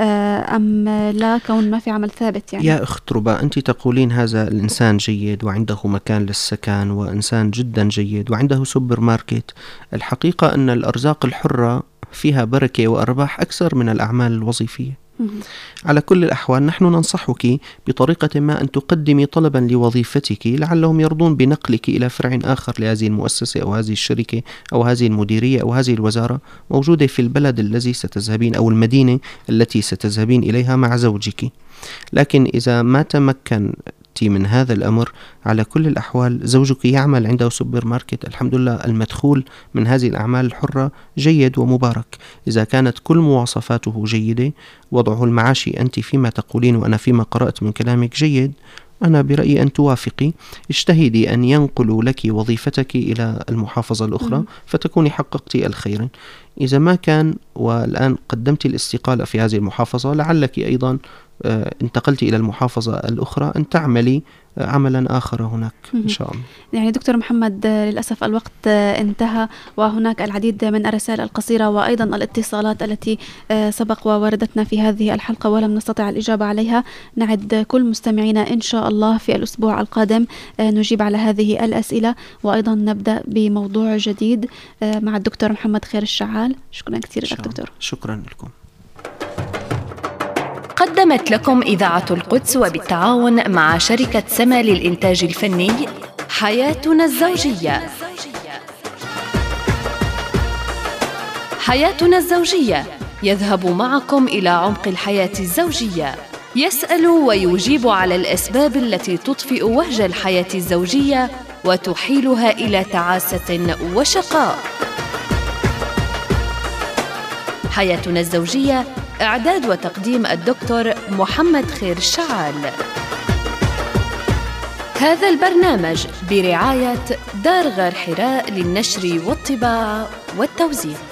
أم لا، كون ما في عمل ثابت؟ يعني يا أخت ربا، أنت تقولين هذا الإنسان جيد وعنده مكان للسكن وإنسان جدا جيد وعنده سوبر ماركت. الحقيقة أن الأرزاق الحرة فيها بركة وأرباح أكثر من الأعمال الوظيفية. على كل الأحوال نحن ننصحك بطريقة ما أن تقدمي طلبا لوظيفتك، لعلهم يرضون بنقلك إلى فرع آخر لهذه المؤسسة أو هذه الشركة أو هذه المديرية أو هذه الوزارة موجودة في البلد الذي ستذهبين أو المدينة التي ستذهبين إليها مع زوجك. لكن إذا ما تمكن من هذا الأمر، على كل الأحوال زوجك يعمل عنده سوبر ماركت. الحمد لله المدخول من هذه الأعمال الحرة جيد ومبارك. إذا كانت كل مواصفاته جيدة، وضعه المعاشي أنت فيما تقولين وأنا فيما قرأت من كلامك جيد، أنا برأيي أن توافقي. اجتهدي أن ينقلوا لك وظيفتك إلى المحافظة الأخرى فتكوني حققتي الخير. إذا ما كان والآن قدمت الاستقالة في هذه المحافظة، لعلك أيضا انتقلت إلى المحافظة الأخرى أن تعملي عملا آخر هناك إن شاء الله. يعني دكتور محمد للأسف الوقت انتهى، وهناك العديد من الرسائل القصيرة وأيضا الاتصالات التي سبق ووردتنا في هذه الحلقة ولم نستطع الإجابة عليها. نعد كل مستمعينا إن شاء الله في الأسبوع القادم نجيب على هذه الأسئلة، وأيضا نبدأ بموضوع جديد مع الدكتور محمد خير الشعال. شكرا كثير لك دكتور. شكرا لكم. قدمت لكم إذاعة القدس وبالتعاون مع شركة سما للإنتاج الفني حياتنا الزوجية. حياتنا الزوجية يذهب معكم إلى عمق الحياة الزوجية، يسأل ويجيب على الأسباب التي تطفئ وهج الحياة الزوجية وتحيلها إلى تعاسة وشقاء. حياتنا الزوجية، إعداد وتقديم الدكتور محمد خير الشعال. هذا البرنامج برعاية دار غار حراء للنشر والطباعة والتوزيع.